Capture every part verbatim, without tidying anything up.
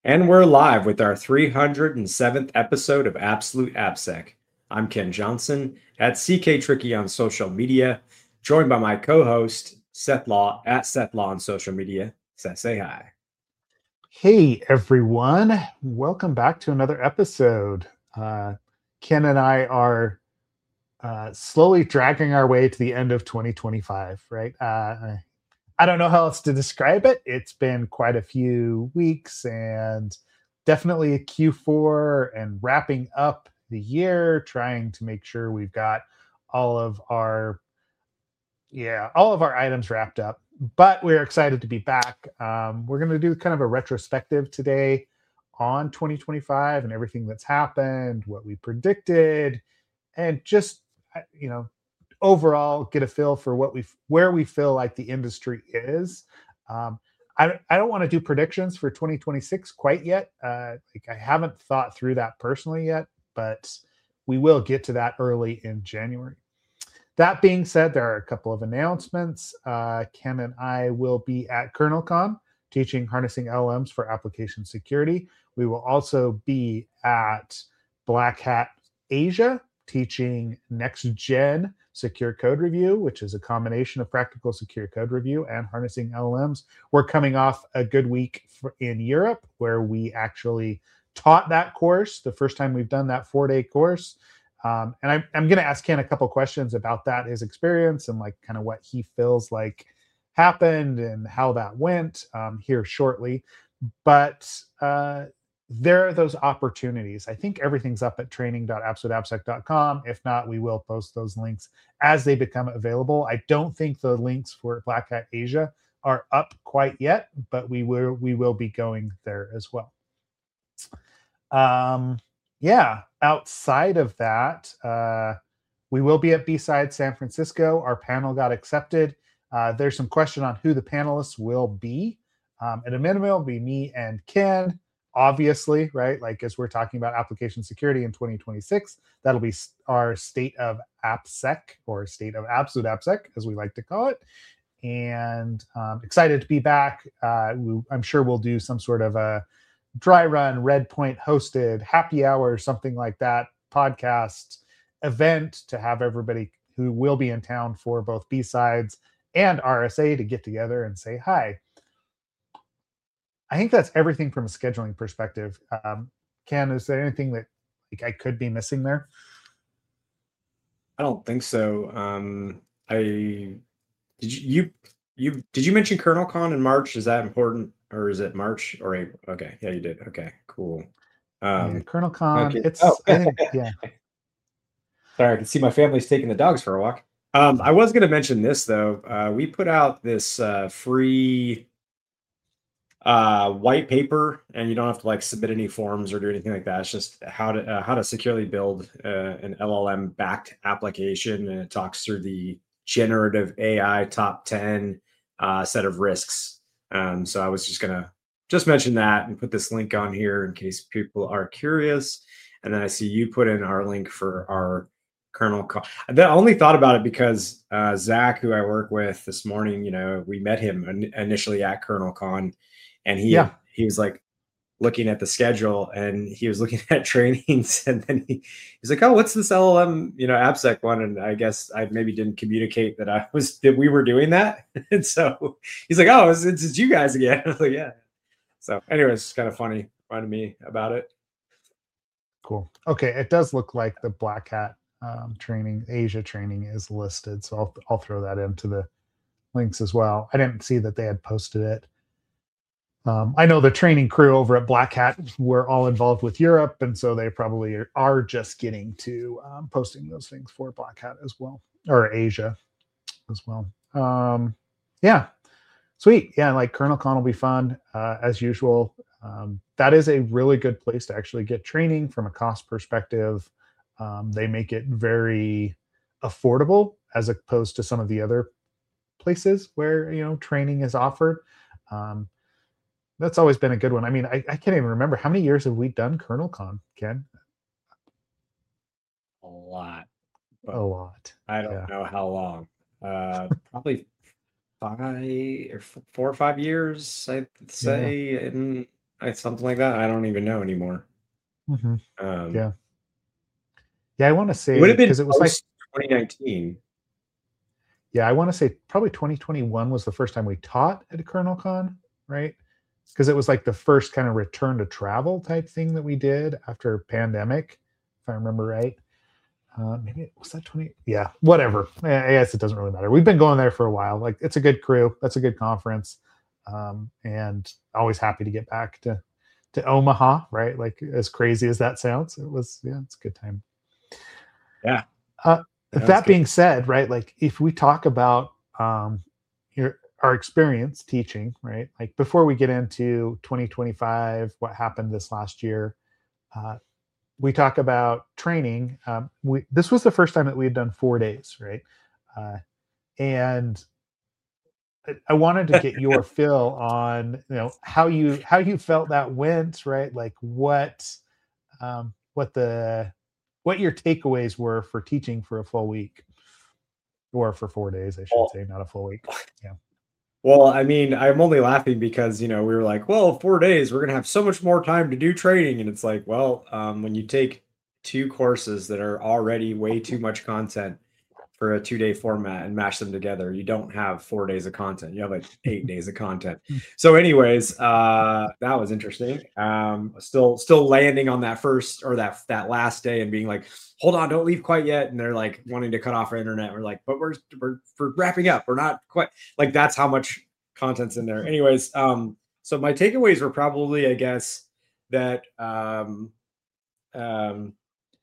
And we're live with our three hundred seventh episode of Absolute AppSec. I'm Ken Johnson at C K Tricky on social media, joined by my co-host Seth Law at Seth Law on social media. Seth, say hi. Hey everyone, welcome back to another episode. Uh, Ken and I are uh, slowly dragging our way to the end of twenty twenty-five, right? Uh, I don't know how else to describe it. It's been quite a few weeks and definitely a Q four and wrapping up the year, trying to make sure we've got all of our yeah, all of our items wrapped up, but we're excited to be back. Um, we're going to do kind of a retrospective today on twenty twenty-five and everything that's happened, what we predicted, and just uh, you know, overall get a feel for what we where we feel like the industry is. Um, I, I don't want to do predictions for twenty twenty-six quite yet. Uh, like I haven't thought through that personally yet, but we will get to that early in January. That being said, there are a couple of announcements. Uh, Ken and I will be at KernelCon teaching harnessing L L Ms for application security. We will also be at Black Hat Asia teaching next gen secure code review, which is a combination of practical secure code review and harnessing L L Ms. We're coming off a good week for, in Europe where we actually taught that course, the first time we've done that four day course. Um, and I'm, I'm going to ask Ken a couple questions about that, his experience and like kind of what he feels like happened and how that went um, here shortly. But uh, there are those opportunities. I think everything's up at training dot absolute appsec dot com. If not, we will post those links as they become available. I don't think the links for Black Hat Asia are up quite yet, but we will we will be going there as well. Um, yeah, outside of that, uh, we will be at B-Side San Francisco. Our panel got accepted. Uh, there's some question on who the panelists will be. Um, at a minimum, it'll be me and Ken, obviously, right? Like as we're talking about application security in twenty twenty-six, that'll be our state of AppSec or state of absolute AppSec, as we like to call it. And um, excited to be back. Uh, we, I'm sure we'll do some sort of a dry run, Red Point hosted, happy hour, something like that, podcast event to have everybody who will be in town for both B-Sides and R S A to get together and say hi. I think that's everything from a scheduling perspective. Um, Ken, is there anything that like I could be missing there? I don't think so. Um, I did you, you you did you mention KernelCon in March? Is that important, or is it March or April? Okay, yeah, you did. Okay, cool. Yeah, Um, KernelCon. okay. Oh, It's I think yeah. sorry, I can see my family's taking the dogs for a walk. Um, I was going to mention this though. Uh, we put out this uh, free uh, white paper, and you don't have to like submit any forms or do anything like that. It's just how to uh, how to securely build uh, an L L M backed application, and it talks through the generative A I top ten uh, set of risks. Um, so I was just gonna just mention that and put this link on here in case people are curious. And then I see you put in our link for our kernel call. I only thought about it because uh, Zach, who I work with this morning, you know, we met him in- initially at KernelCon, and he Yeah. he was like looking at the schedule, and he was looking at trainings, and then he, he's like, "Oh, what's this L L M, you know, AppSec one?" And I guess I maybe didn't communicate that I was that we were doing that, and so he's like, "Oh, it's, it's, it's you guys again." I was like, "Yeah." So, anyways, it's kind of funny, reminded me about it. Cool. Okay, it does look like the Black Hat um, training, Asia training is listed, so I'll I'll throw that into the links as well. I didn't see that they had posted it. Um, I know the training crew over at Black Hat were all involved with Europe, and so they probably are just getting to um, posting those things for Black Hat as well, or Asia as well. Um, yeah, sweet. Yeah, like KernelCon will be fun uh, as usual. Um, that is a really good place to actually get training from a cost perspective. Um, they make it very affordable as opposed to some of the other places where you know training is offered. Um, that's always been a good one. I mean, I, I can't even remember how many years have we done KernelCon, Ken? A lot, A but lot. I don't Yeah. know how long. Uh, probably five or four or five years, I'd Yeah. say. And something like that. I don't even know anymore. Mm-hmm. Um, Yeah. Yeah. I want to it would say, have been because it was like, post twenty nineteen. yeah, I want to say probably twenty twenty-one was the first time we taught at KernelCon, right? Because it was like the first kind of return to travel type thing that we did after pandemic, if I remember right. Uh, maybe it was that twenty. Yeah, whatever. I guess it doesn't really matter. We've been going there for a while. Like, it's a good crew. That's a good conference, um, and always happy to get back to to Omaha. Right, like as crazy as that sounds, it was. Yeah, it's a good time. Yeah, Uh, that's that good. being said, right, like if we talk about um, your our experience teaching, right, like before we get into twenty twenty-five, what happened this last year, uh, we talk about training. Um, we this was the first time that we had done four days, right, uh, and I, I wanted to get your fill on you know how you how you felt that went, right, like what um, what the what your takeaways were for teaching for a full week. Or for four days, I should Well, say, not a full week. Yeah. well, I mean, I'm only laughing because, you know, we were like, well, four days, we're gonna have so much more time to do training. And it's like, well, um, when you take two courses that are already way too much content for a two-day format and mash them together, you don't have four days of content. You have like eight days of content. So, anyways, uh, that was interesting. Um, still, still landing on that first or that that last day and being like, hold on, don't leave quite yet. And they're like wanting to cut off our internet. We're like, but we're we're, we're wrapping up. We're not quite like that's how much content's in there. Anyways, um, so my takeaways were probably, I guess, that um, um,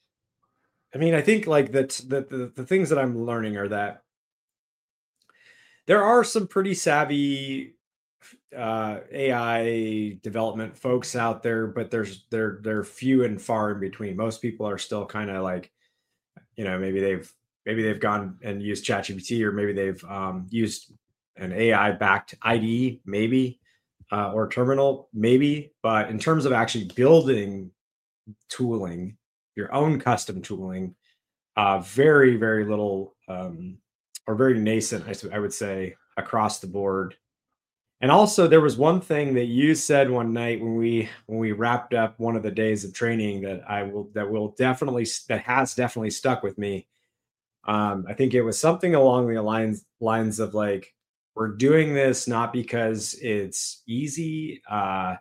I mean, I think like that the, the the things that I'm learning are that there are some pretty savvy uh, A I development folks out there, but there's they're they're few and far in between. Most people are still kind of like, you know, maybe they've maybe they've gone and used ChatGPT, or maybe they've um, used an A I backed I D E, maybe, uh, or terminal, maybe. But in terms of actually building tooling, your own custom tooling, uh, very very little, um, or very nascent, I, s- I would say, across the board. And also, there was one thing that you said one night when we when we wrapped up one of the days of training that I will that will definitely that has definitely stuck with me. Um, I think it was something along the lines lines of like, we're doing this not because it's easy. Uh,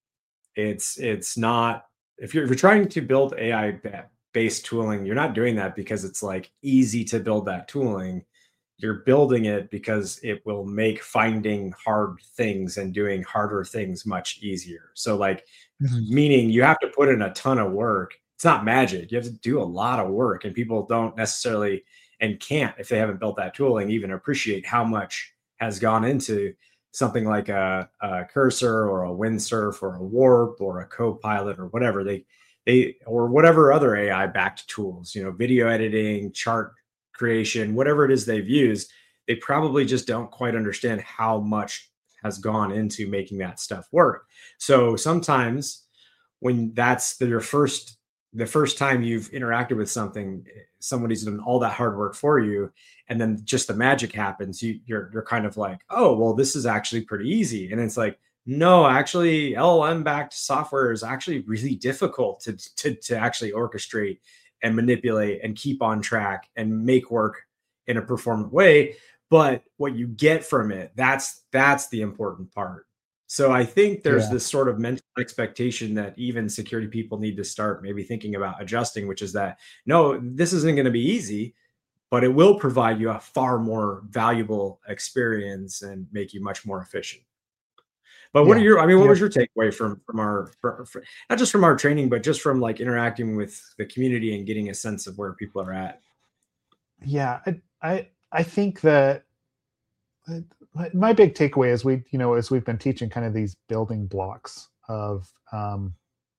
it's it's not if you're if you're trying to build A I based tooling, you're not doing that because it's like easy to build that tooling. You're building it because it will make finding hard things and doing harder things much easier. So like, Mhm. meaning you have to put in a ton of work. It's not magic. You have to do a lot of work, and people don't necessarily and can't, if they haven't built that tooling, even appreciate how much has gone into something like a, a cursor or a windsurf or a warp or a copilot or whatever they they or whatever other A I backed tools, you know, video editing, chart creation, whatever it is they've used. They probably just don't quite understand how much has gone into making that stuff work. So sometimes when that's the, your first the first time you've interacted with something, somebody's done all that hard work for you, and then just the magic happens. You, you're you're kind of like, oh well, this is actually pretty easy, and it's like, no, actually, L L M backed software is actually really difficult to to to actually orchestrate and manipulate and keep on track and make work in a performant way. But what you get from it, that's that's the important part. So I think there's Yeah. this sort of mental expectation that even security people need to start maybe thinking about adjusting, which is that no, this isn't going to be easy, but it will provide you a far more valuable experience and make you much more efficient. But what are Yeah. your, I mean, what was Yep. your takeaway from from our, for, for, not just from our training, but just from like interacting with the community and getting a sense of where people are at? Yeah. I I, I think that uh, my, my big takeaway is we, you know, as we've been teaching kind of these building blocks of um,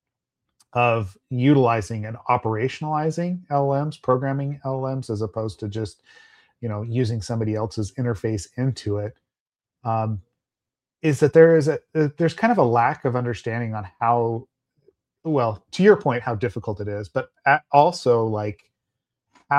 of utilizing and operationalizing L L Ms, programming L L Ms, as opposed to just, you know, using somebody else's interface into it. Um, is that there is a uh, there's kind of a lack of understanding on how, well, to your point, how difficult it is, but also like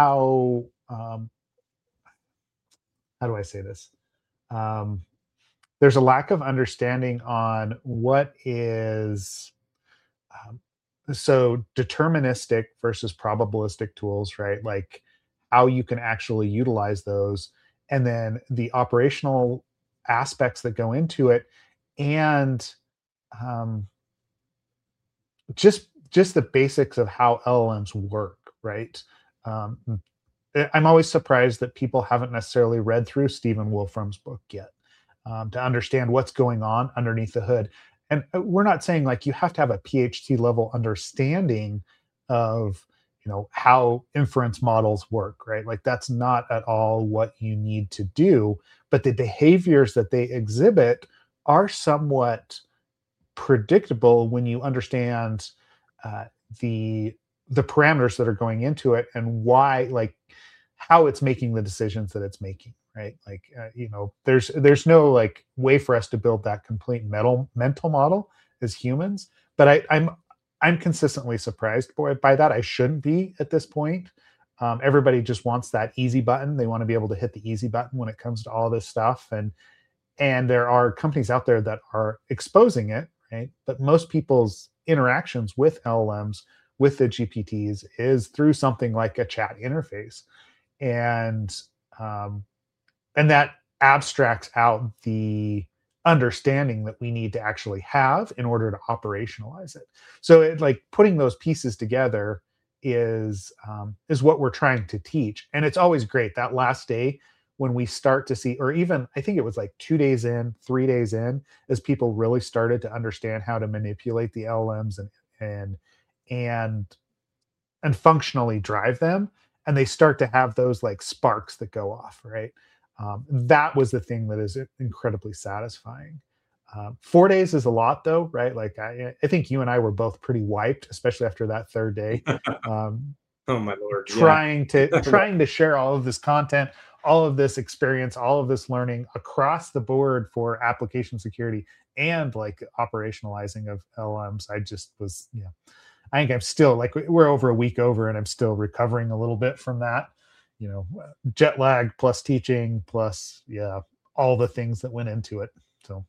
how um, how do I say this? Um, there's a lack of understanding on what is um, so deterministic versus probabilistic tools, right? Like how you can actually utilize those, and then the operational aspects that go into it, and um, just just the basics of how L L Ms work, right? Um, I- I'm always surprised that people haven't necessarily read through Stephen Wolfram's book yet, um, to understand what's going on underneath the hood. And uh, we're not saying like you have to have a PhD level understanding of, you know, how inference models work, right? Like that's not at all what you need to do. But the behaviors that they exhibit are somewhat predictable when you understand uh, the the parameters that are going into it and why, like how it's making the decisions that it's making, right? Like uh, you know, there's there's no like way for us to build that complete mental mental model as humans. But I, I'm I'm consistently surprised by, by that. I shouldn't be at this point. Um, everybody just wants that easy button. They want to be able to hit the easy button when it comes to all this stuff, and and there are companies out there that are exposing it, right? But most people's interactions with L L Ms, with the G P Ts, is through something like a chat interface, and um, and that abstracts out the understanding that we need to actually have in order to operationalize it. So, it, like putting those pieces together is um, is what we're trying to teach, and it's always great that last day when we start to see, or even I think it was like two days in, three days in, as people really started to understand how to manipulate the L L Ms and and and and functionally drive them, and they start to have those like sparks that go off, right? Um, that was the thing that is incredibly satisfying. Um, four days is a lot though, right? Like I, I think you and I were both pretty wiped, especially after that third day. Um, Oh my lord, yeah. trying to trying to share all of this content, all of this experience, all of this learning across the board for application security and like operationalizing of L L Ms. I just was, yeah, I think I'm still like we're over a week over and I'm still recovering a little bit from that, you know, jet lag plus teaching plus, yeah, all the things that went into it. So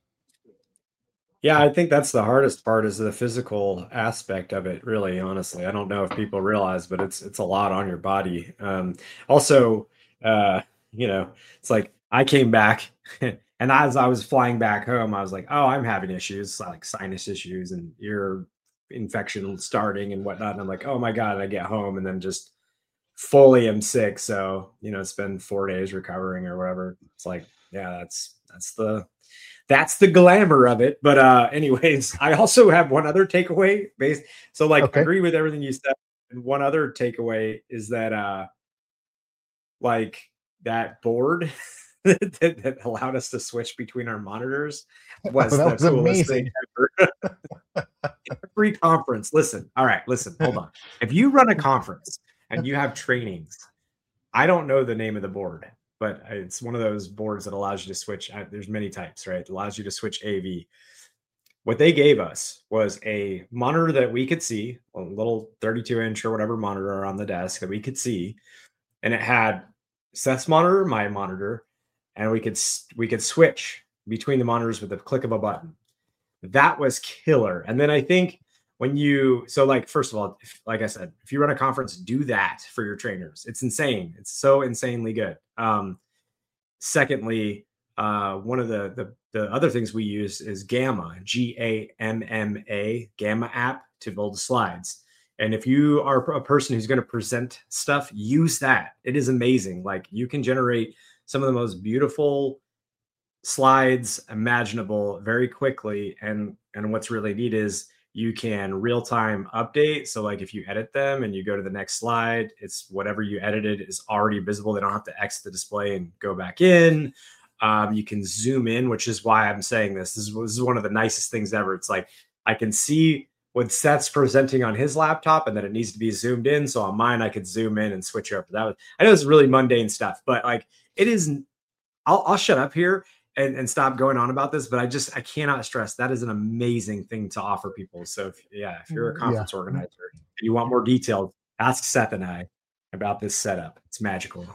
Yeah, I think that's the hardest part is the physical aspect of it, really, honestly. I don't know if people realize, but it's it's a lot on your body. Um, also, uh, you know, it's like I came back and as I was flying back home, I was like, oh, I'm having issues, like sinus issues and ear infection starting and whatnot. And I'm like, oh my God, and I get home and then just fully am sick. So, you know, it's been four days recovering or whatever. It's like, yeah, that's that's the that's the glamour of it. But uh anyways, I also have one other takeaway based. So like okay. agree with everything you said. And one other takeaway is that uh like that board that, that allowed us to switch between our monitors Oh, was that the was coolest thing amazing. ever. Every conference, listen, all right, listen, hold on. If you run a conference and you have trainings, I don't know the name of the board, but it's one of those boards that allows you to switch. uh, There's many types, right? It allows you to switch A V. What they gave us was a monitor that we could see, a little thirty-two inch or whatever monitor on the desk that we could see, and it had Seth's monitor, my monitor, and we could we could switch between the monitors with the click of a button. That was killer. And then I think when you, so like, first of all, if, like I said, if you run a conference, do that for your trainers. It's insane. It's so insanely good. Um, secondly, uh, one of the, the, the other things we use is Gamma, G A M M A, Gamma app to build slides. And if you are a person who's going to present stuff, use that. It is amazing. Like you can generate some of the most beautiful slides imaginable very quickly. And and what's really neat is you can real-time update. So like if you edit them and you go to the next slide, it's whatever you edited is already visible. They don't have to exit the display and go back in. Um, you can zoom in, which is why I'm saying this. This is, this is one of the nicest things ever. It's like I can see what Seth's presenting on his laptop and that it needs to be zoomed in. So on mine, I could zoom in and switch it up. That was, I know it's really mundane stuff, but like it is, I'll, I'll shut up here and, and stop going on about this, but I just, I cannot stress that is an amazing thing to offer people. So if, yeah, if you're a conference Yeah. organizer and you want more details, ask Seth and I about this setup. It's magical.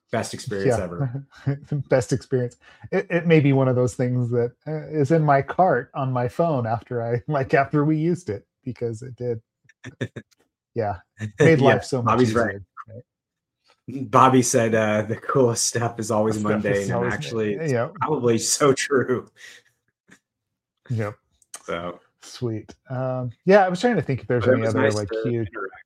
Best experience Yeah. ever. Best experience. It, it may be one of those things that uh, is in my cart on my phone after I like after we used it, because it did. Yeah. Made life Yeah, so much Bobby's right. easier. Right? Bobby said uh, the coolest stuff is always Stuff is mundane, and always, actually, it's yeah. probably so true. Yep. So, Sweet. Um, yeah, I was trying to think if there's but it any was other nice like to huge. interact.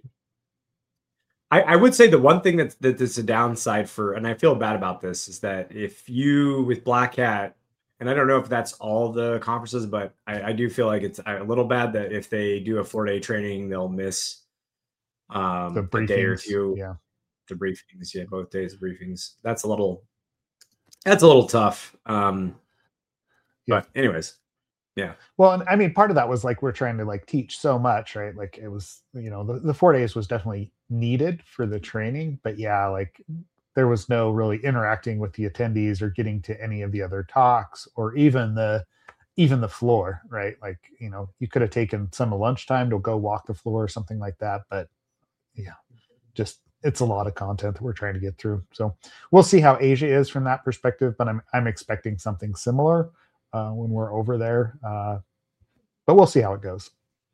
I, I would say the one thing that's that is a downside for, and I feel bad about this, is that if you with Black Hat, and I don't know if that's all the conferences, but I, I do feel like it's a little bad that if they do a four day training, they'll miss The um, a day or briefings. two. Yeah. The briefings, yeah, both days of briefings. That's a little, that's a little tough. Um, Yeah. but anyways, yeah. Well, and I mean, part of that was like we're trying to like teach so much, right? Like it was, you know, the, the four days was definitely needed for the training, but yeah, like there was no really interacting with the attendees or getting to any of the other talks or even the even the floor, right? Like, you know, you could have taken some lunchtime to go walk the floor or something like that, but yeah, just it's a lot of content that we're trying to get through. So we'll see how Asia is from that perspective, but I'm I'm expecting something similar uh, when we're over there. Uh, but we'll see how it goes.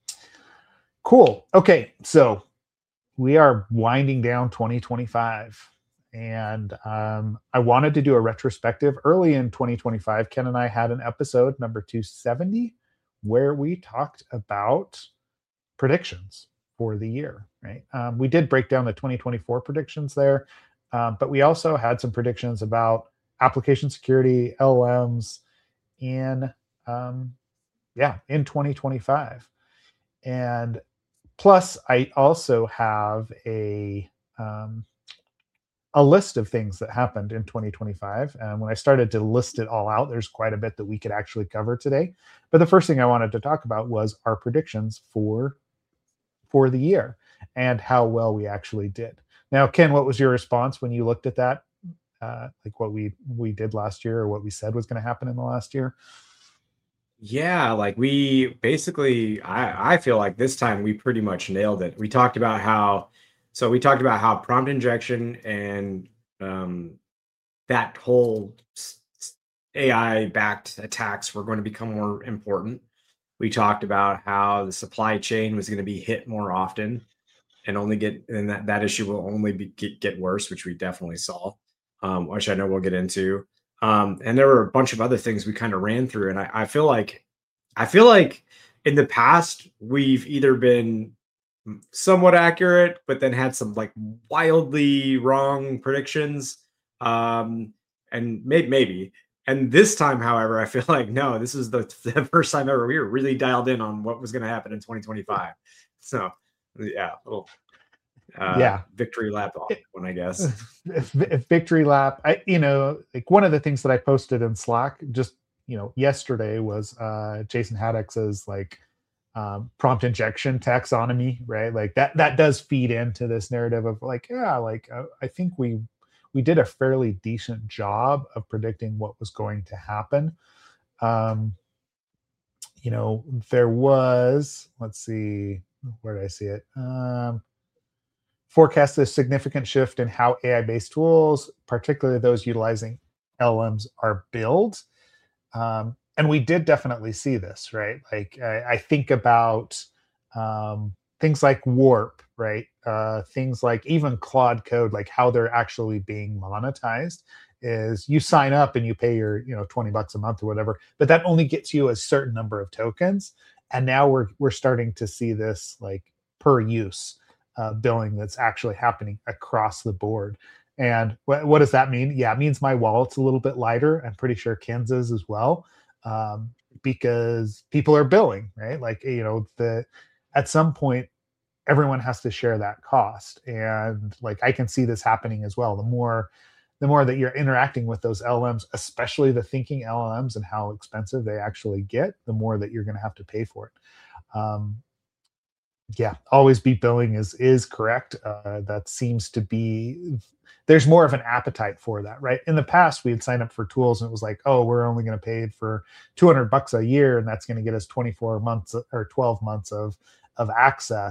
Cool. Okay, so we are winding down twenty twenty-five, and um, I wanted to do a retrospective early in twenty twenty-five. Ken and I had an episode number two seventy where we talked about predictions for the year. Right, um, we did break down the twenty twenty-four predictions there, um, but we also had some predictions about application security, L L Ms, in um, yeah in twenty twenty-five. And plus, I also have a um, a list of things that happened in twenty twenty-five. And when I started to list it all out, there's quite a bit that we could actually cover today. But the first thing I wanted to talk about was our predictions for for the year and how well we actually did. Now, Ken, what was your response when you looked at that? Uh, like what we we did last year or what we said was going to happen in the last year? Yeah, like we basically, I, I feel like this time we pretty much nailed it. We talked about how, so we talked about how prompt injection and um, that whole A I backed attacks were going to become more important. We talked about how the supply chain was going to be hit more often and only get, and that, that issue will only be, get, get worse, which we definitely saw, um, which I know we'll get into. Um, and there were a bunch of other things we kind of ran through. And I, I feel like, I feel like in the past, we've either been somewhat accurate, but then had some like wildly wrong predictions. Um, and maybe, maybe. And this time, however, I feel like, no, this is the, the first time ever we were really dialed in on what was going to happen in twenty twenty-five. So yeah, little uh, Yeah, victory lap on one, I guess. victory lap. I, you know, like one of the things that I posted in Slack just, you know, yesterday was uh, Jason Haddock says like um, prompt injection taxonomy, right? Like that, that does feed into this narrative of like, yeah, like uh, I think we, we did a fairly decent job of predicting what was going to happen. Um, you know, there was, let's see, where did I see it? Um, forecast a significant shift in how A I-based tools, particularly those utilizing L L Ms, are built. Um, and we did definitely see this, right? Like I, I think about um, things like Warp, right? Uh, things like even Claude Code, like how they're actually being monetized is you sign up and you pay your, you know, twenty bucks a month or whatever, but that only gets you a certain number of tokens. And now we're we're starting to see this like per use uh, billing that's actually happening across the board. And what, what does that mean? Yeah, it means my wallet's a little bit lighter. I'm pretty sure Ken's as well, um, because people are billing, right? Like, you know, the at some point, everyone has to share that cost. And like, I can see this happening as well. The more, the more that you're interacting with those L L Ms, especially the thinking L L Ms and how expensive they actually get, the more that you're going to have to pay for it. Um, yeah, always beat billing is is correct. Uh, that seems to be there's more of an appetite for that, right? In the past, we had signed up for tools and it was like, oh, we're only going to pay for two hundred bucks a year, and that's going to get us twenty-four months or twelve months of of access.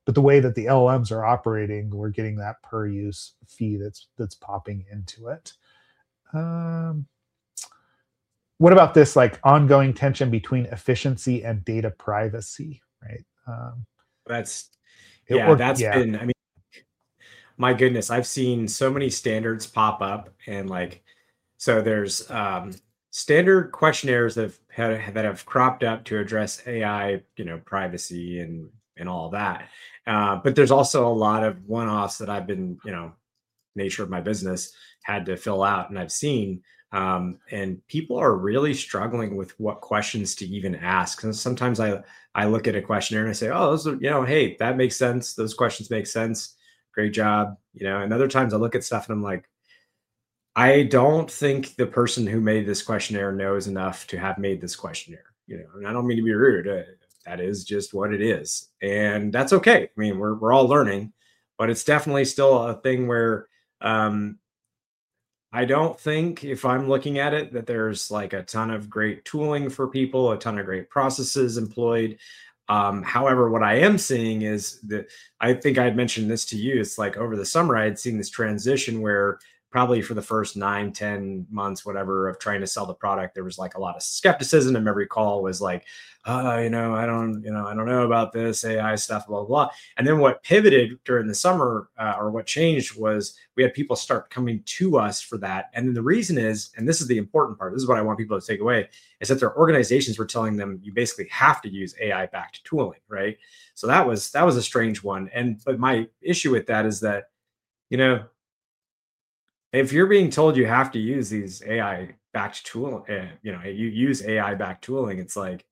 but the way that the L L Ms are operating, we're getting that per use fee that's that's popping into it. Um, what about this like ongoing tension between efficiency and data privacy, right? Um, That's it, yeah, or that's yeah, been, I mean, my goodness, I've seen so many standards pop up and like so there's um standard questionnaires that have had, that have cropped up to address A I, you know, privacy and and all that. Uh, but there's also a lot of one-offs that I've been, you know, nature of my business had to fill out and I've seen. Um, and people are really struggling with what questions to even ask. And sometimes I I look at a questionnaire and I say, oh, those are, you know, hey, that makes sense. Those questions make sense. Great job. You know, and other times I look at stuff and I'm like, I don't think the person who made this questionnaire knows enough to have made this questionnaire. You know, and I don't mean to be rude. Uh, that is just what it is, and that's okay. I mean, we're we're all learning, but it's definitely still a thing where um, I don't think if I'm looking at it that there's like a ton of great tooling for people, a ton of great processes employed. Um, however, what I am seeing is that I think I had mentioned this to you. It's like over the summer, I had seen this transition where probably for the first nine, ten months, whatever, of trying to sell the product, there was like a lot of skepticism. And every call was like, uh, you know, I don't, you know, I don't know about this A I stuff, blah, blah, blah. And then what pivoted during the summer uh, or what changed was we had people start coming to us for that. And then the reason is, and this is the important part, this is what I want people to take away, is that their organizations were telling them you basically have to use A I backed tooling, right? So that was that was a strange one. And but my issue with that is that, you know, if you're being told you have to use these A I backed tool, uh, you know, you use A I backed tooling, it's like,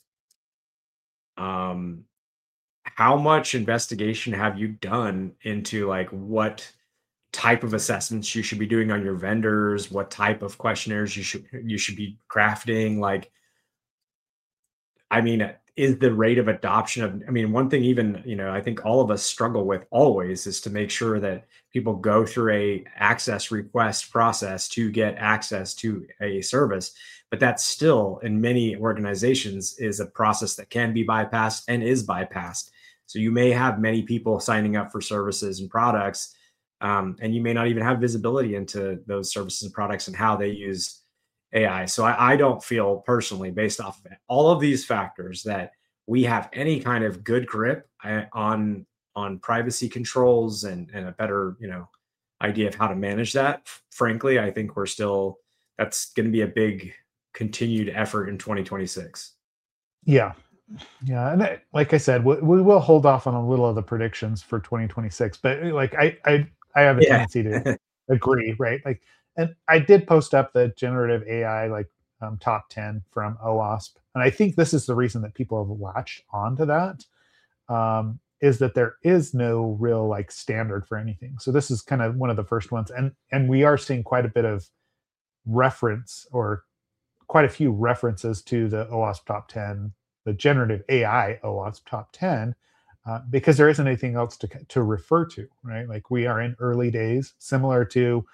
um, how much investigation have you done into like what type of assessments you should be doing on your vendors, what type of questionnaires you should you should be crafting? Like, I mean, is the rate of adoption of, I mean, one thing even, you know, I think all of us struggle with always is to make sure that people go through a access request process to get access to a service. But that still in many organizations is a process that can be bypassed and is bypassed. So you may have many people signing up for services and products, um, and you may not even have visibility into those services and products and how they use A I. So I, I don't feel personally, based off of all of these factors, that we have any kind of good grip uh, on on privacy controls and and a better, you know, idea of how to manage that. F- Frankly, I think we're still, that's going to be a big continued effort in twenty twenty-six. yeah, yeah. And I, like I said, we, we will hold off on a little of the predictions for twenty twenty-six. But like I, I, I have a Yeah. tendency to agree, right? Like, and I did post up the generative A I like um, top ten from OWASP, and I think this is the reason that people have latched onto that. Um, is that there is no real like standard for anything. So this is kind of one of the first ones, and and we are seeing quite a bit of reference or quite a few references to the OWASP top ten, the generative A I OWASP top ten, uh, because there isn't anything else to to refer to, right? Like we are in early days, similar to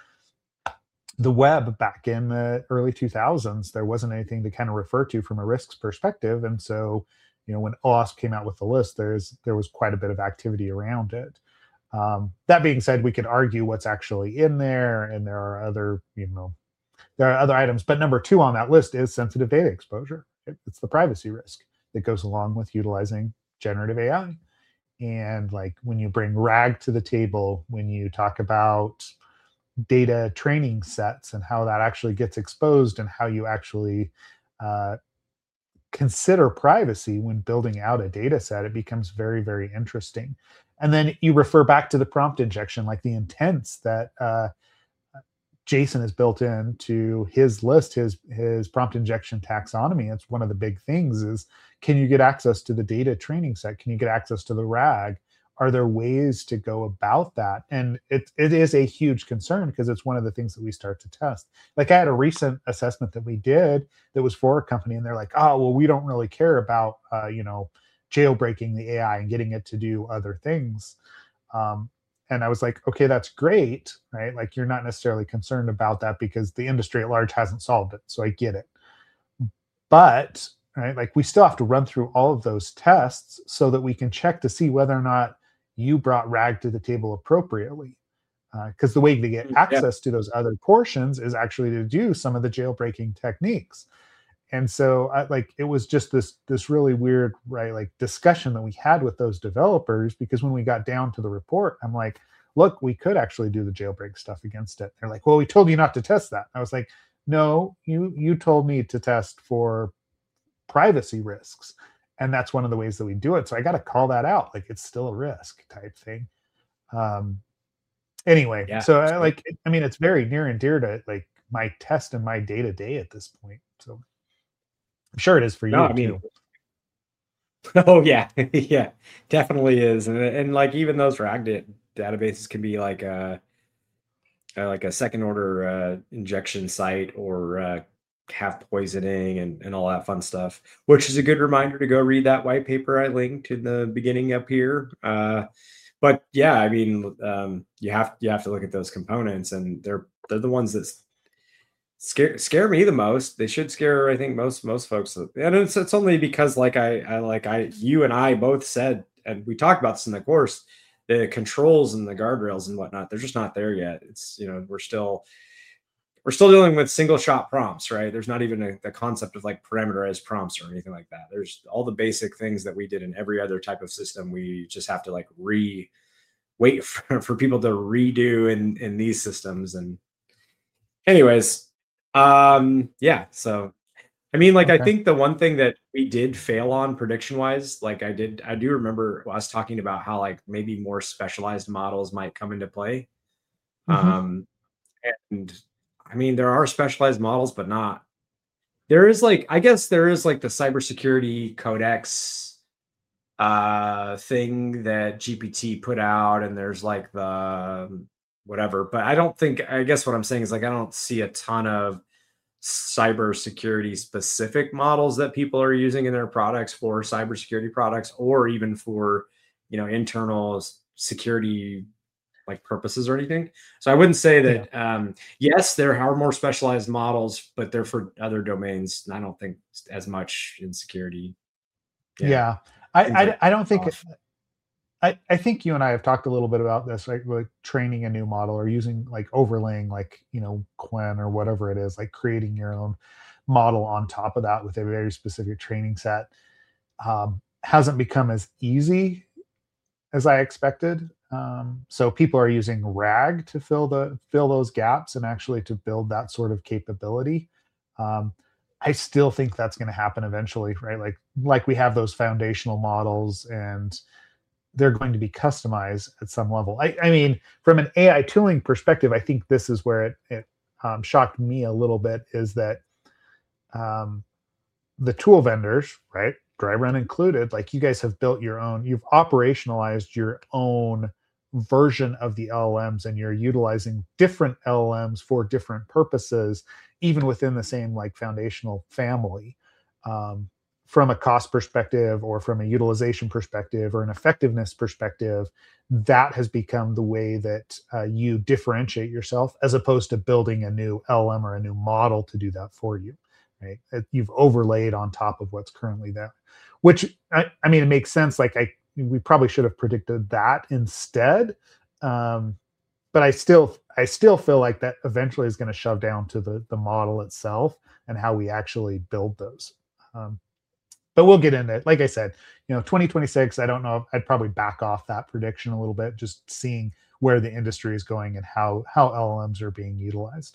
the web back in the early two thousands. There wasn't anything to kind of refer to from a risks perspective, and so you know when OWASP came out with the list, there's there was quite a bit of activity around it. Um, that being said, we could argue what's actually in there, and there are other you know there are other items, but number two on that list is sensitive data exposure. It- It's the privacy risk that goes along with utilizing generative A I. And like when you bring RAG to the table, when you talk about data training sets and how that actually gets exposed and how you actually uh, consider privacy when building out a data set, it becomes very, very interesting. And then you refer back to the prompt injection, like the intents that uh, Jason has built into his list, his his prompt injection taxonomy. It's one of the big things is, can you get access to the data training set? Can you get access to the RAG? Are there ways to go about that? And it it is a huge concern because it's one of the things that we start to test. Like I had a recent assessment that we did that was for a company, and they're like, oh, well, we don't really care about uh, you know, jailbreaking the A I and getting it to do other things. Um, and I was like, okay, that's great, right? Like you're not necessarily concerned about that because the industry at large hasn't solved it. So I get it. But right, like we still have to run through all of those tests so that we can check to see whether or not you brought RAG to the table appropriately. Because uh, the way to get access yeah. to those other portions is actually to do some of the jailbreaking techniques. And so I, like it was just this this really weird, right, like discussion that we had with those developers, because when we got down to the report, I'm like, look, we could actually do the jailbreak stuff against it. They're like, well, we told you not to test that. I was like, no, you you told me to test for privacy risks. And that's one of the ways that we do it. So I got to call that out. Like it's still a risk type thing. Um, anyway, yeah, so I like, I mean, it's very near and dear to like my test and my day to day at this point. So I'm sure it is for you no, I mean, too. Oh yeah, yeah, definitely is. And, and like even those RAG da- databases can be like a, a like a second order uh, injection site or uh, have poisoning and, and all that fun stuff, which is a good reminder to go read that white paper I linked in the beginning up here. Uh, but yeah, I mean, um, you have you have to look at those components, and they're they're the ones that scare scare me the most. They should scare, I think, most most folks. And it's it's only because like I, I like I you and I both said, and we talked about this in the course, the controls and the guardrails and whatnot, they're just not there yet. It's, you know, we're still we're still dealing with single shot prompts, right? There's not even a, the concept of like parameterized prompts or anything like that. There's all the basic things that we did in every other type of system. We just have to like re wait for, for people to redo in, in these systems. And anyways, um, yeah. So, I mean, like, okay. I think the one thing that we did fail on prediction wise, like I did, I do remember us talking about how like maybe more specialized models might come into play. Mm-hmm. Um, and I mean, there are specialized models, but not. There is like, I guess there is like the cybersecurity codex uh, thing that G P T put out, and there's like the whatever. But I don't think, I guess what I'm saying is like, I don't see a ton of cybersecurity specific models that people are using in their products for cybersecurity products, or even for, you know, internal security like purposes or anything. So I wouldn't say that, yeah. um, yes, there are more specialized models, but they're for other domains. And I don't think as much in security. Yeah. yeah. I, I, like I don't think, it, I, I think you and I have talked a little bit about this, right? Like training a new model or using like overlaying, like, you know, Qwen or whatever it is, like creating your own model on top of that with a very specific training set, um, hasn't become as easy as I expected. Um, so people are using RAG to fill the fill those gaps and actually to build that sort of capability. Um, I still think that's going to happen eventually, right? Like like we have those foundational models, and they're going to be customized at some level. I, I mean, from an A I tooling perspective, I think this is where it, it um, shocked me a little bit, is that um, the tool vendors, right, dry run included, like you guys have built your own, you've operationalized your own version of the L L Ms, and you're utilizing different L L Ms for different purposes, even within the same like foundational family. Um, from a cost perspective or from a utilization perspective or an effectiveness perspective, that has become the way that uh, you differentiate yourself, as opposed to building a new L L M or a new model to do that for you, right? You've overlaid on top of what's currently there, which I, I mean, it makes sense. Like I, we probably should have predicted that instead. Um, but I still, I still feel like that eventually is going to shove down to the, the model itself and how we actually build those. Um, But we'll get into it. Like I said, you know, twenty twenty-six, I don't know if I'd probably back off that prediction a little bit, just seeing where the industry is going and how, how L L Ms are being utilized.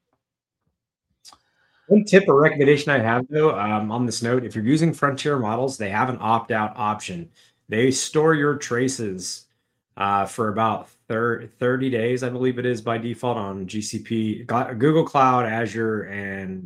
One tip or recommendation I have, though, um, on this note, if you're using Frontier models, they have an opt-out option. They store your traces uh, for about thirty days, I believe it is by default, on G C P, Google Cloud, Azure, and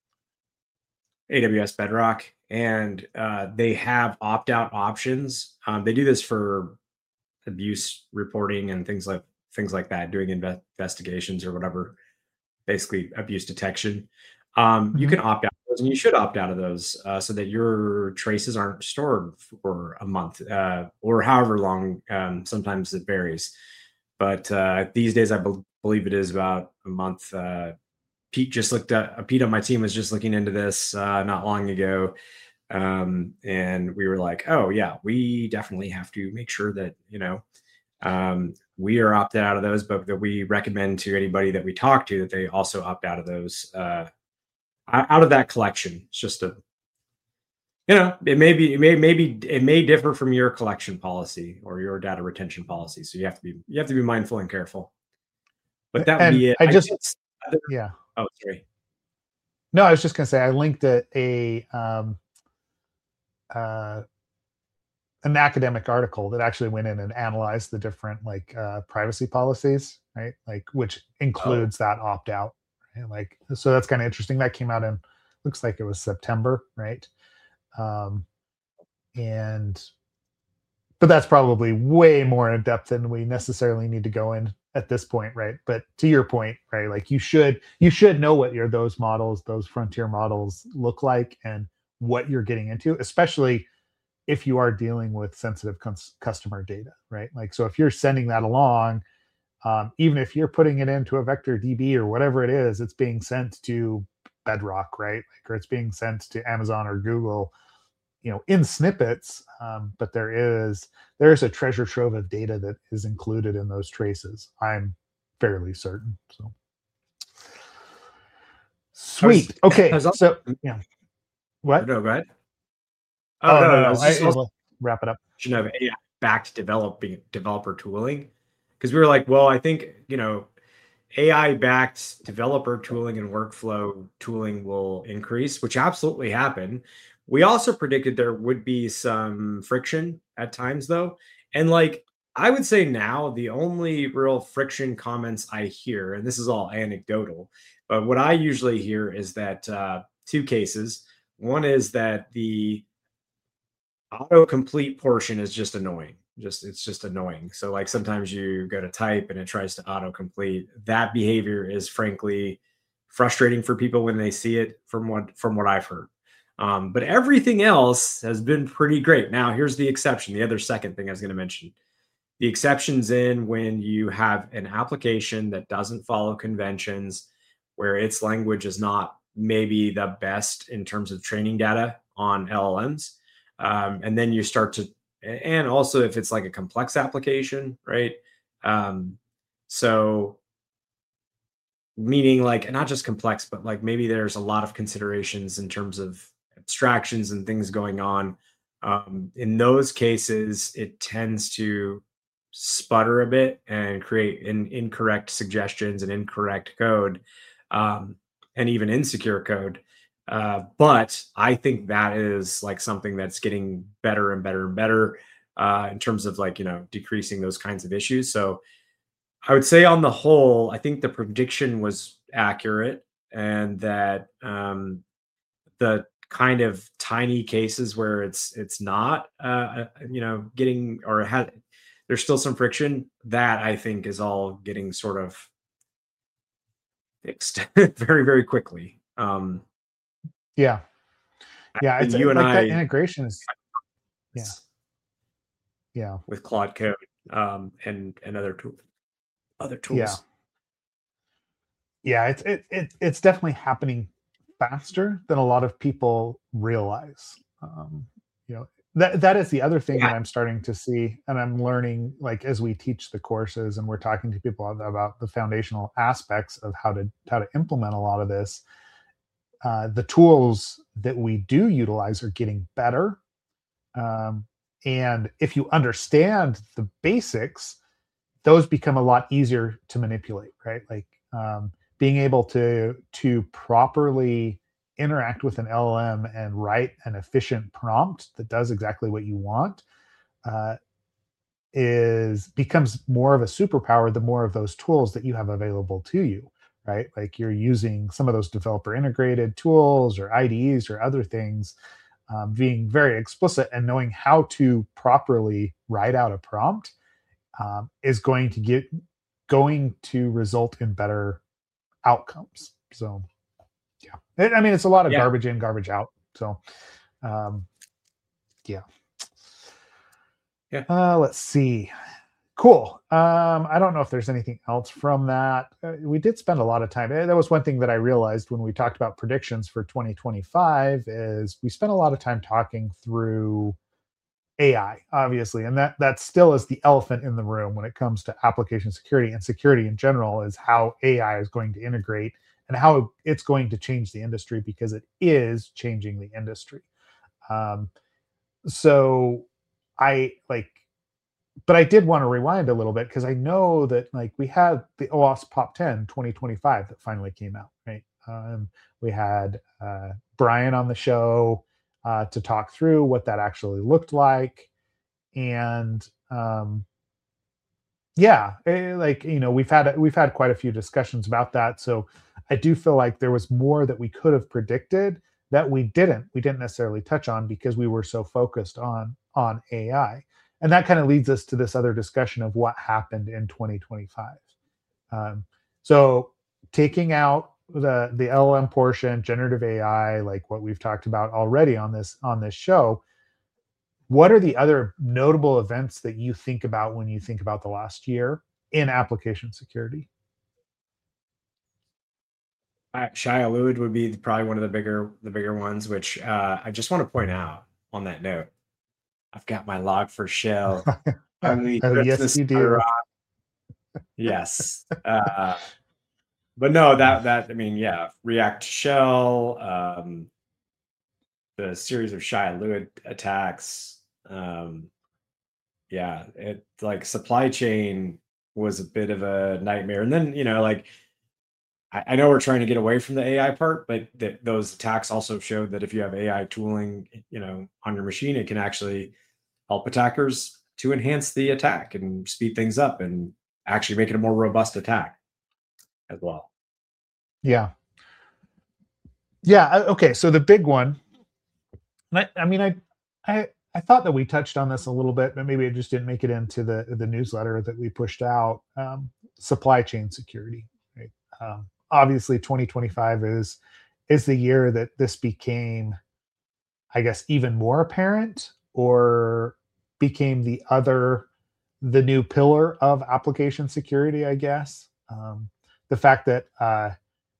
A W S Bedrock. And uh, they have opt-out options. Um, they do this for abuse reporting and things like things like that, doing inve- investigations or whatever, basically abuse detection. Um, mm-hmm. You can opt out of those, and you should opt out of those uh, so that your traces aren't stored for a month uh, or however long. Um, sometimes it varies, but uh, these days I be- believe it is about a month. Uh, Pete just looked at Pete on my team was just looking into this uh, not long ago. Um, and we were like, oh yeah, we definitely have to make sure that, you know, um, we are opted out of those, but that we recommend to anybody that we talk to that they also opt out of those, uh, out of that collection. It's just a, you know, it may be, it may, maybe it may differ from your collection policy or your data retention policy. So you have to be, you have to be mindful and careful. But that would And be it. I I just, guess other, yeah. oh, sorry. No, I was just going to say, I linked a, a um, uh, an academic article that actually went in and analyzed the different like uh, privacy policies, right? Like which Oh, includes that opt out. Right? Like, so that's kind of interesting. That came out in, looks like it was September, right? Um, and but that's probably way more in depth than we necessarily need to go in at this point, right? But to your point, right, like you should you should know what your those models, those frontier models look like and what you're getting into, especially if you are dealing with sensitive cons- customer data, right? Like, so if you're sending that along, um, even if you're putting it into a vector D B or whatever it is, it's being sent to Bedrock, right? Like, or it's being sent to Amazon or Google, you know, in snippets. Um, but there is there is a treasure trove of data that is included in those traces. I'm fairly certain. So I was, sweet. I Okay, was also, so oh, yeah, what? no, go ahead. Oh Oh no, no, I no, was I just it also will wrap it up. mention of A I backed developing developer tooling because we were like, well, I think you know A I backed developer tooling and workflow tooling will increase, which absolutely happened. We also predicted there would be some friction at times, though. And like, I would say now, the only real friction comments I hear, and this is all anecdotal, but what I usually hear is that uh, two cases. One is that the autocomplete portion is just annoying. Just it's just annoying. So like sometimes you go to type and it tries to autocomplete. That behavior is frankly frustrating for people when they see it from what from what I've heard. Um, but everything else has been pretty great. Now here's the exception. The other second thing I was going to mention. The exceptions in when you have an application that doesn't follow conventions, where its language is not maybe the best in terms of training data on L L Ms. Um, and then you start to, and also if it's like a complex application, right? Um, so, meaning like not just complex, but like maybe there's a lot of considerations in terms of abstractions and things going on. Um, in those cases, it tends to sputter a bit and create in, incorrect suggestions and incorrect code, um, and even insecure code. Uh, but I think that is like something that's getting better and better and better uh, in terms of like, you know, decreasing those kinds of issues. So I would say on the whole, I think the prediction was accurate and that um, the kind of tiny cases where it's it's not uh, uh, you know getting or had there's still some friction that I think is all getting sort of fixed very very quickly. Um, Yeah, yeah, it's uh, you and like that I integration is, yeah, yeah, with Claude Code um, and and other tool, other yeah, tools. yeah. It's it, it it's definitely happening faster than a lot of people realize. Um, you know, that that is the other thing Yeah, that I'm starting to see, and I'm learning like as we teach the courses and we're talking to people about the foundational aspects of how to how to implement a lot of this. Uh, the tools that we do utilize are getting better. Um, and if you understand the basics, those become a lot easier to manipulate, right? Like um, being able to to properly interact with an L L M and write an efficient prompt that does exactly what you want uh, is becomes more of a superpower the more of those tools that you have available to you, right? Like you're using some of those developer integrated tools or I D Es or other things, um, being very explicit and knowing how to properly write out a prompt um, is going to get going to result in better outcomes. So yeah, It- I mean it's a lot of yeah. garbage in, garbage out. So um, yeah. Yeah. Uh, let's see. Cool. Um, I don't know if there's anything else from that. Uh, we did spend a lot of time. eh, That was one thing that I realized when we talked about predictions for twenty twenty-five is we spent a lot of time talking through A I, obviously, and that that still is the elephant in the room when it comes to application security and security in general is how A I is going to integrate and how it's going to change the industry because it is changing the industry. Um, so I like but I did want to rewind a little bit because I know that like we had the OWASP Pop ten twenty twenty-five that finally came out, right? Um, we had uh, Brian on the show uh, to talk through what that actually looked like, and um, yeah, eh, like you know we've had we've had quite a few discussions about that. So I do feel like there was more that we could have predicted that we didn't we didn't necessarily touch on because we were so focused on on A I. And that kind of leads us to this other discussion of what happened in twenty twenty-five. Um, so taking out the the L L M portion, generative A I, like what we've talked about already on this on this show, what are the other notable events that you think about when you think about the last year in application security? Uh, Shia Lewid would be probably one of the bigger the bigger ones, which uh, I just want to point out on that note. I've got my log for shell. Ugly Oh, yes, Christmas you do. around. Yes. Uh, but no, that that I mean, yeah, React Shell, um, the series of Shia Lewid attacks. Um, yeah, it like supply chain was a bit of a nightmare. And then, you know, like I, I know we're trying to get away from the A I part, but that those attacks also showed that if you have A I tooling, you know, on your machine, it can actually help attackers to enhance the attack and speed things up and actually make it a more robust attack as well. Yeah. Yeah. uh, Okay. So the big one, I, I mean, I, I, I thought that we touched on this a little bit, but maybe it just didn't make it into the the newsletter that we pushed out. Um, supply chain security. Right? Um, obviously, twenty twenty-five is is the year that this became, I guess, even more apparent, or became the other, the new pillar of application security. I guess um, the fact that uh,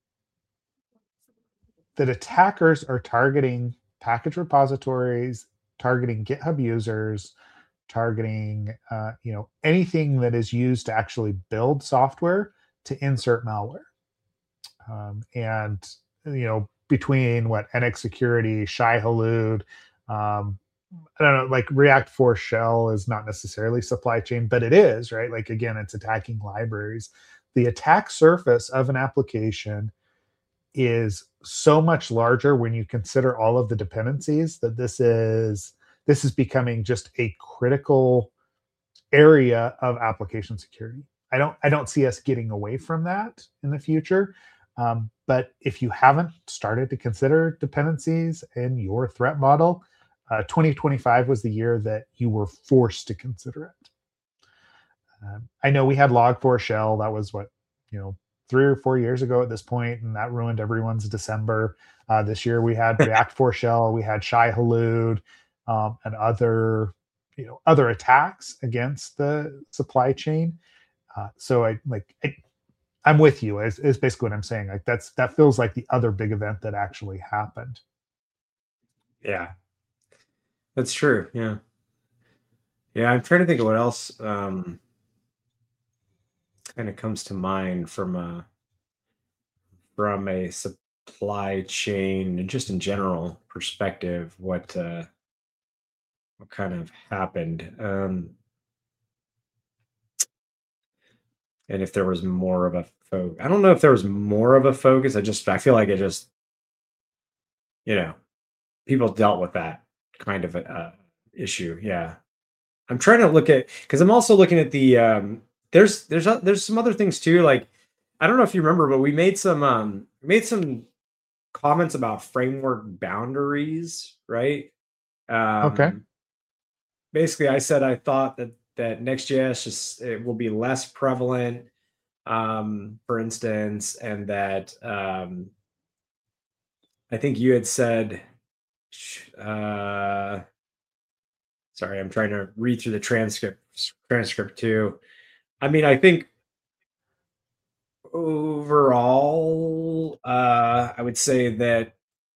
that attackers are targeting package repositories, targeting GitHub users, targeting uh, you know anything that is used to actually build software to insert malware. Um, and you know between what N X Security, Shai Hulud, um, I don't know, like React Force Shell is not necessarily supply chain, but it is, right? Like again, it's attacking libraries. The attack surface of an application is so much larger when you consider all of the dependencies that this is this is becoming just a critical area of application security. I don't I don't see us getting away from that in the future. Um, but if you haven't started to consider dependencies in your threat model, uh, twenty twenty-five was the year that you were forced to consider it. Um, I know we had log four shell. That was what, you know, three or four years ago at this point, and that ruined everyone's December. Uh, this year we had React four shell, we had Shai Hulud, um, and other, you know, other attacks against the supply chain. Uh, so I like, I, I'm with you. Is, is basically what I'm saying. Like that's that feels like the other big event that actually happened. Yeah, that's true. Yeah. Yeah. I'm trying to think of what else um, kind of comes to mind from a, from a supply chain and just in general perspective, what, uh, what kind of happened. Um, and if there was more of a focus, I don't know if there was more of a focus. I just, I feel like it just, you know, people dealt with that kind of a, uh, issue. Yeah. I'm trying to look at because I'm also looking at the um there's there's o- there's some other things too. Like I don't know if you remember, but we made some um we made some comments about framework boundaries, right? Okay. Um basically I said I thought that that Next.js just it will be less prevalent, um, for instance, and that um I think you had said sh- uh Sorry, I'm trying to read through the transcript transcript too. I mean, I think overall, uh, I would say that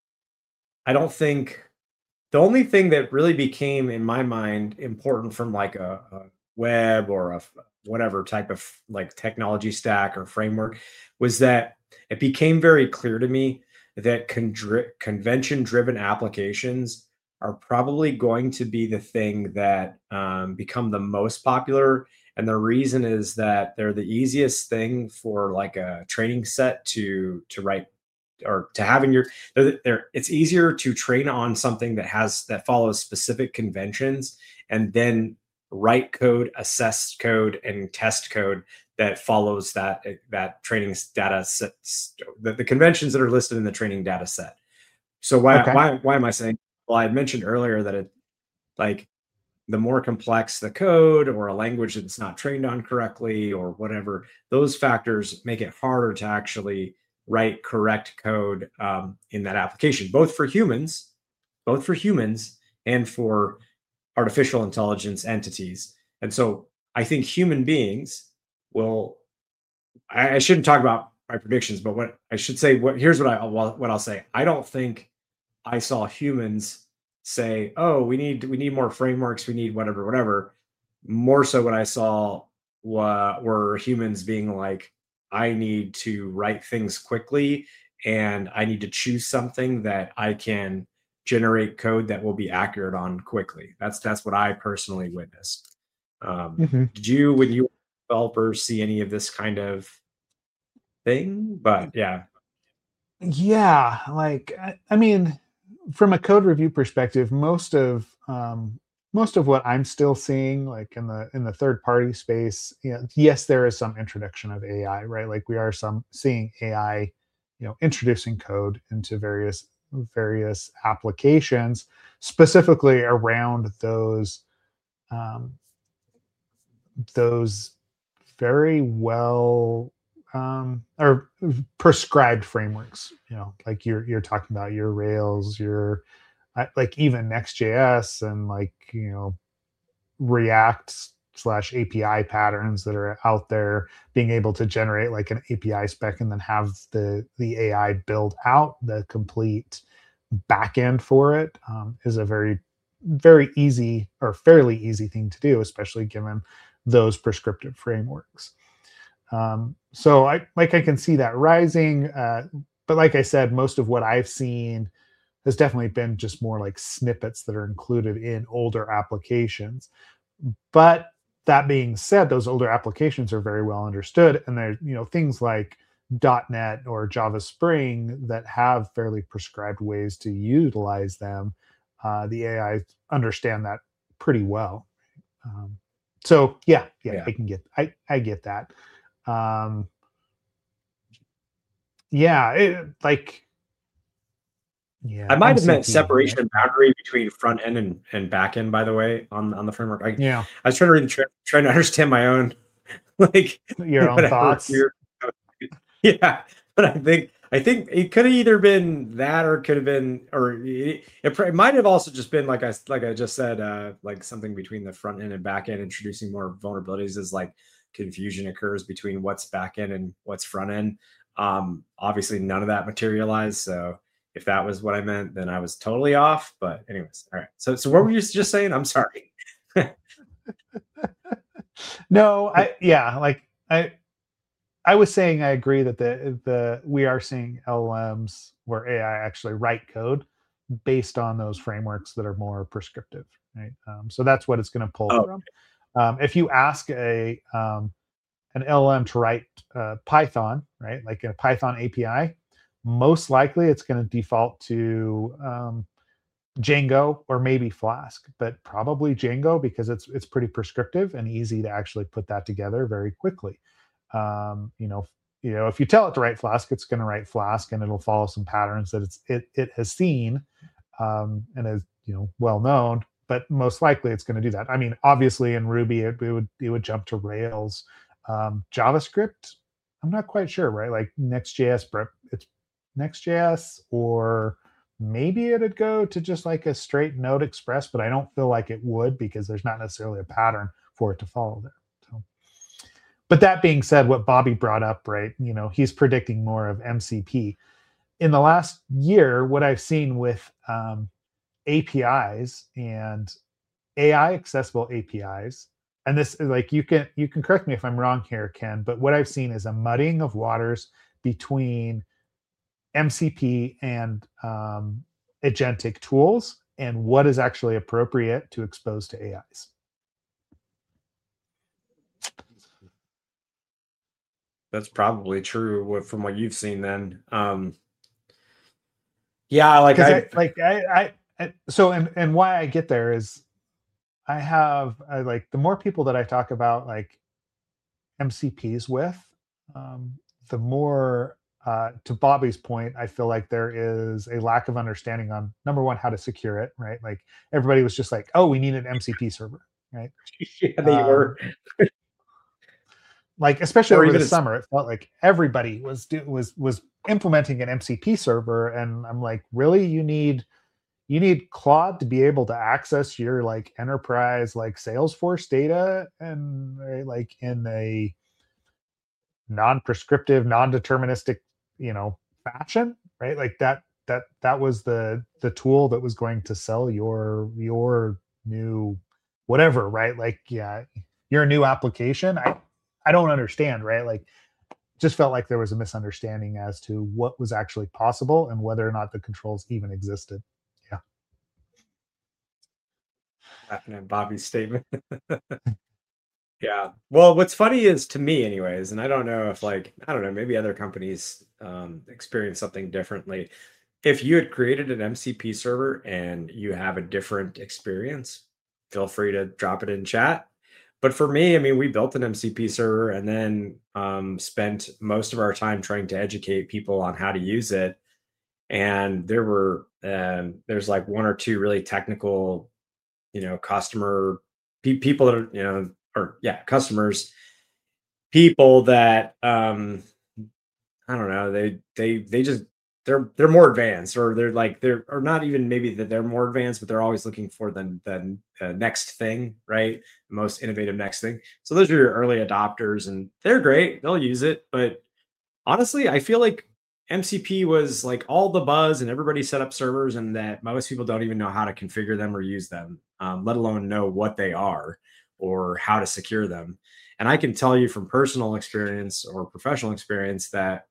I don't think the only thing that really became, in my mind, important from like a, a web or a f- whatever type of like technology stack or framework was that it became very clear to me that convention driven applications are probably going to be the thing that um, become the most popular. And the reason is that they're the easiest thing for like a training set to to write or to having your they're, they're, it's easier to train on something that has that follows specific conventions and then write code, assess code, and test code that follows that that training data set, the, the conventions that are listed in the training data set. So why Okay. why why am I saying? Well, I had mentioned earlier that it like the more complex the code or a language that's not trained on correctly or whatever, those factors make it harder to actually write correct code um, in that application, both for humans, both for humans and for artificial intelligence entities. And so I think human beings will, I, I shouldn't talk about my predictions, but what I should say, what here's what I what I'll say. I don't think I saw humans say, "Oh, we need we need more frameworks, we need whatever, whatever." More so, what I saw wa- were humans being like, "I need to write things quickly, and I need to choose something that I can generate code that will be accurate on quickly." That's that's what I personally witnessed. Um, hmm did you, when you were developers, see any of this kind of thing? But yeah, Yeah, like I, I mean, from a code review perspective, most of um, most of what I'm still seeing, like in the in the third party space, you know, yes, there is some introduction of A I, right? Like we are some seeing A I, you know, introducing code into various various applications, specifically around those um, those very well um, or prescribed frameworks. You know, like you're you're talking about your Rails, your uh, like even Next.js and like you know React slash A P I patterns that are out there, being able to generate like an A P I spec and then have the the A I build out the complete backend for it um, is a very very easy or fairly easy thing to do, especially given those prescriptive frameworks. Um, so I like I can see that rising, uh, but like I said, most of what I've seen has definitely been just more like snippets that are included in older applications. But that being said, those older applications are very well understood, and they're you know things like dot net or Java Spring that have fairly prescribed ways to utilize them. Uh, the A I understand that pretty well. Um, so yeah, yeah, yeah. I can get I I get that. Um, yeah, it, like I yeah, might I'm have meant thinking separation here. and boundary between front end and, and back end, by the way, on on the framework. I, Yeah, I was trying to read the tra- trying to understand my own like your own whatever thoughts. weird. Yeah, but I think I think it could have either been that or it could have been or it, it, it might have also just been like I like I just said uh like something between the front end and back end, introducing more vulnerabilities as like confusion occurs between what's back end and what's front end. Um obviously none of that materialized, so if that was what I meant, then I was totally off. But anyways, all right. So so what were you just saying? I'm sorry. No, I yeah, like I I was saying I agree that the the we are seeing L L Ms where A I actually write code based on those frameworks that are more prescriptive, right? Um, so that's what it's going to pull Oh, from. Um, if you ask a um, an L L M to write uh, Python, right, like a Python A P I, most likely it's going to default to um, Django or maybe Flask, but probably Django because it's it's pretty prescriptive and easy to actually put that together very quickly. Um, you know, you know, if you tell it to write Flask, it's going to write Flask and it'll follow some patterns that it's it it has seen um, and is you know well known. But most likely, it's going to do that. I mean, obviously, in Ruby, it, it would it would jump to Rails. Um, JavaScript, I'm not quite sure, right? Like Next.js, it's Next.js or maybe it'd go to just like a straight Node Express, but I don't feel like it would because there's not necessarily a pattern for it to follow there. So, but that being said, what Bobby brought up, right? You know, he's predicting more of M C P. In the last year, what I've seen with um, A P Is and A I accessible A P Is, and this is like you can you can correct me if I'm wrong here, Ken, but what I've seen is a muddying of waters between M C P and um, agentic tools and what is actually appropriate to expose to A Is. That's probably true from what you've seen then. Um, yeah, like I, I like I, I, I so and and why I get there is I have I, like the more people that I talk about like M C Ps with, um, the more uh, to Bobby's point, I feel like there is a lack of understanding on number one how to secure it, right? Like everybody was just like, oh, we need an M C P server, right? yeah, they um, were. Like especially or over the summer, it felt like everybody was was was implementing an M C P server, and I'm like, really, you need you need Claude to be able to access your like enterprise like Salesforce data and right, like in a non-prescriptive, non-deterministic, you know, fashion, right? Like that that that was the the tool that was going to sell your your new whatever, right? Like yeah, your new application. I I don't understand, right? Like just felt like there was a misunderstanding as to what was actually possible and whether or not the controls even existed. Yeah. Laughing at Bobby's statement. Yeah. Well, what's funny is to me anyways, and I don't know if like, I don't know, maybe other companies um, experience something differently. If you had created an M C P server and you have a different experience, feel free to drop it in chat. But for me, I mean, we built an M C P server and then um, spent most of our time trying to educate people on how to use it. And there were, um, there's like one or two really technical, you know, customer pe- people that are, you know, or yeah, customers, people that, um, I don't know, they, they, they just, they're, they're more advanced or they're like, they're, or not even maybe that they're more advanced, but they're always looking for the, the uh, next thing, right? The most innovative next thing. So those are your early adopters and they're great. They'll use it. But honestly, I feel like M C P was like all the buzz and everybody set up servers and that most people don't even know how to configure them or use them, um, let alone know what they are or how to secure them. And I can tell you from personal experience or professional experience that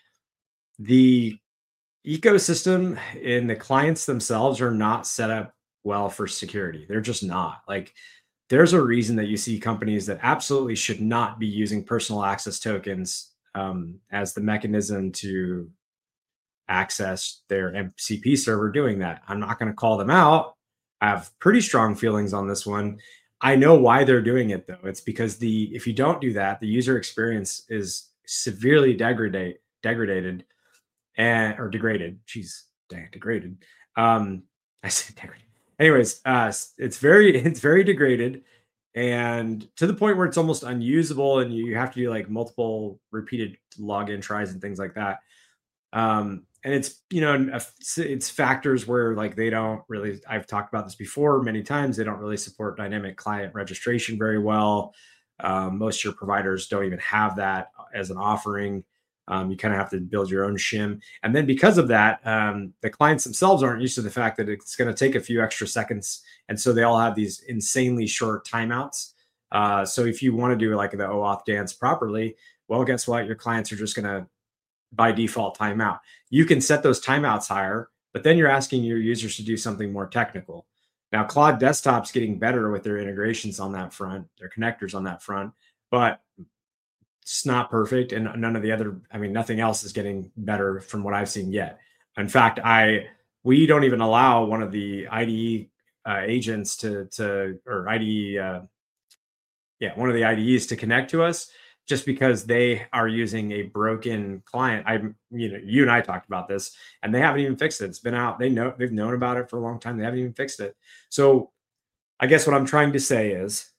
the ecosystem and the clients themselves are not set up well for security. They're just not. Like there's a reason that you see companies that absolutely should not be using personal access tokens um, as the mechanism to access their M C P server doing that. I'm not going to call them out. I have pretty strong feelings on this one. I know why they're doing it though. It's because the if you don't do that, the user experience is severely degradate degraded and or degraded. Jeez, dang, degraded. Um, I said degraded. Anyways, uh, it's very it's very degraded, and to the point where it's almost unusable, and you have to do like multiple repeated login tries and things like that. Um, and it's you know it's factors where like they don't really. I've talked about this before many times. They don't really support dynamic client registration very well. Um, most of your providers don't even have that as an offering. Um, you kind of have to build your own shim. And then because of that, um, the clients themselves aren't used to the fact that it's going to take a few extra seconds. And so they all have these insanely short timeouts. Uh, so if you want to do like the OAuth dance properly, well, guess what? Your clients are just going to, by default, timeout. You can set those timeouts higher, but then you're asking your users to do something more technical. Now, Claude Desktop's getting better with their integrations on that front, their connectors on that front, but it's not perfect, and none of the other, I mean, nothing else is getting better from what I've seen yet. In fact, I we don't even allow one of the I D E uh, agents to to or I D E, uh, yeah, one of the I D Es to connect to us, just because they are using a broken client. I, you know, you and I talked about this, and they haven't even fixed it. It's been out. They know they've known about it for a long time. They haven't even fixed it. So, I guess what I'm trying to say is,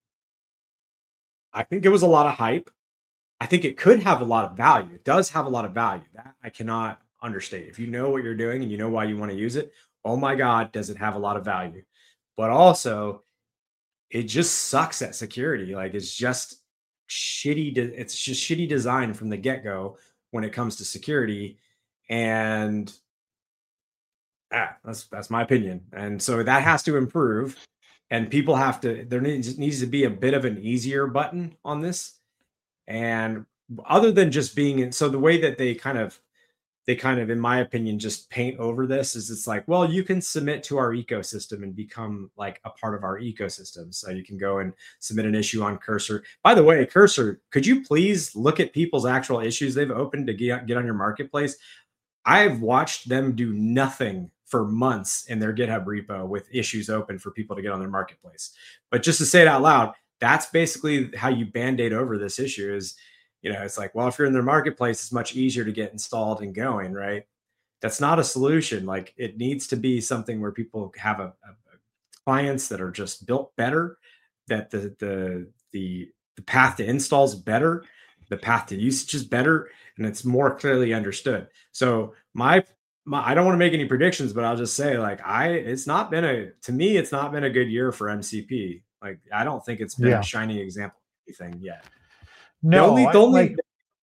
I think it was a lot of hype. I think it could have a lot of value. It does have a lot of value. That I cannot understate. If you know what you're doing and you know why you want to use it, oh my God, does it have a lot of value? But also, it just sucks at security. Like it's just shitty. De- it's just shitty design from the get go when it comes to security, and ah, that's that's my opinion. And so that has to improve, and people have to. There needs needs to be a bit of an easier button on this, and other than just being in. So the way that they kind of they kind of, in my opinion, just paint over this is it's like, well, you can submit to our ecosystem and become like a part of our ecosystem. So you can go and submit an issue on Cursor. By the way, Cursor, could you please look at people's actual issues they've opened to get, get on your marketplace? I've watched them do nothing for months in their GitHub repo with issues open for people to get on their marketplace. But just to say it out loud, that's basically how you band-aid over this issue is, you know, it's like, well, if you're in their marketplace, it's much easier to get installed and going, right? That's not a solution. Like it needs to be something where people have a, a, a clients that are just built better, that the the the the path to install is better, the path to usage is better, and it's more clearly understood. So my my I don't want to make any predictions, but I'll just say like I it's not been a to me it's not been a good year for M C P. Like I don't think it's been Yeah. a shining example of anything yet. No, the only, the I, only like,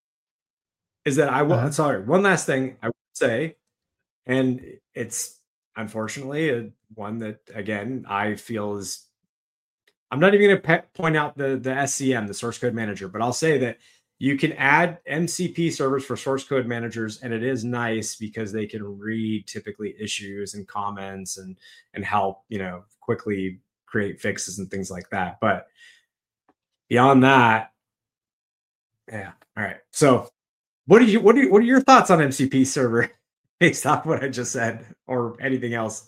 is that I will. uh, Sorry, one last thing I would say, and it's unfortunately a, one that again I feel is. I'm not even going to pe- point out the the S C M, the source code manager, but I'll say that you can add M C P servers for source code managers, and it is nice because they can read typically issues and comments and and help you know quickly create fixes and things like that. But beyond that. Yeah. All right. So, what are you? What are you, what are your thoughts on M C P server, based off what I just said, or anything else?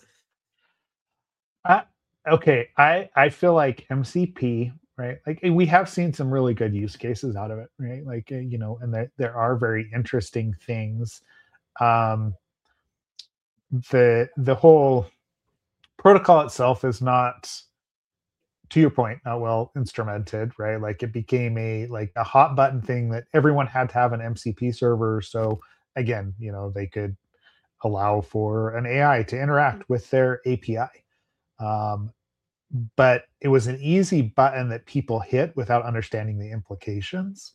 I, okay, I I feel like M C P, right? Like we have seen some really good use cases out of it, right? Like uh, you know, and there there are very interesting things. Um, the the whole protocol itself is not, to your point, not well instrumented, right? Like it became a like a hot button thing that everyone had to have an M C P server. So again, you know, they could allow for an A I to interact with their A P I. Um, but it was an easy button that people hit without understanding the implications.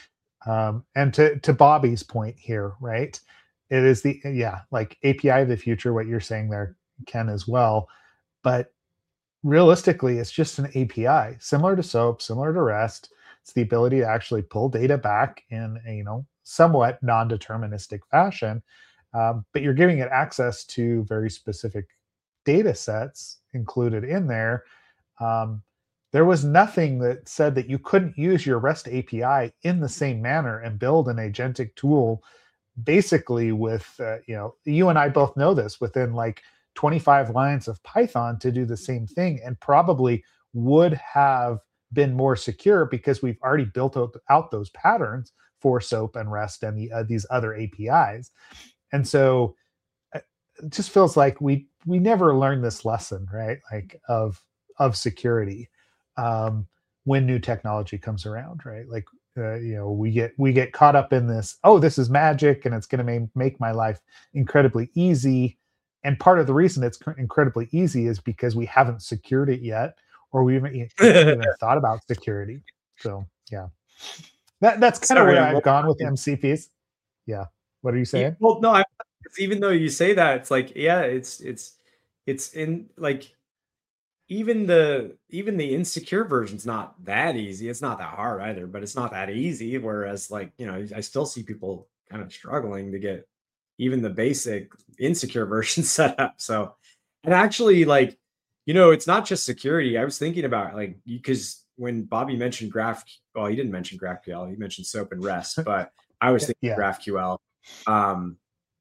Um, and to to Bobby's point here, right? It is the yeah, like A P I of the future, what you're saying there, Ken, as well. But realistically, it's just an A P I, similar to SOAP, similar to REST. It's the ability to actually pull data back in a you know somewhat non-deterministic fashion, um, but you're giving it access to very specific data sets included in there. Um, there was nothing that said that you couldn't use your REST A P I in the same manner and build an agentic tool basically with, uh, you know, you and I both know this within like twenty-five lines of Python to do the same thing and probably would have been more secure because we've already built out, out those patterns for SOAP and REST and the, uh, these other A P Is. And so uh, it just feels like we we never learned this lesson, right? Like of of security um, when new technology comes around, right? Like uh, you know, we get we get caught up in this. Oh, this is magic, and it's going to make make my life incredibly easy. And part of the reason it's incredibly easy is because we haven't secured it yet, or we haven't even thought about security. So yeah, that that's kind of Sorry, where I'm I've gone with M C Ps. Yeah, what are you saying? well, no, I, even though you say that, it's like, yeah, it's it's it's in like even the even the insecure version's not that easy. It's not that hard either, but it's not that easy. Whereas, like, you know, I still see people kind of struggling to get even the basic insecure version set up. So, and actually, like, you know, it's not just security. I was thinking about like because when Bobby mentioned Graph, well, he didn't mention GraphQL, he mentioned SOAP and REST, but I was thinking Yeah. GraphQL. Um,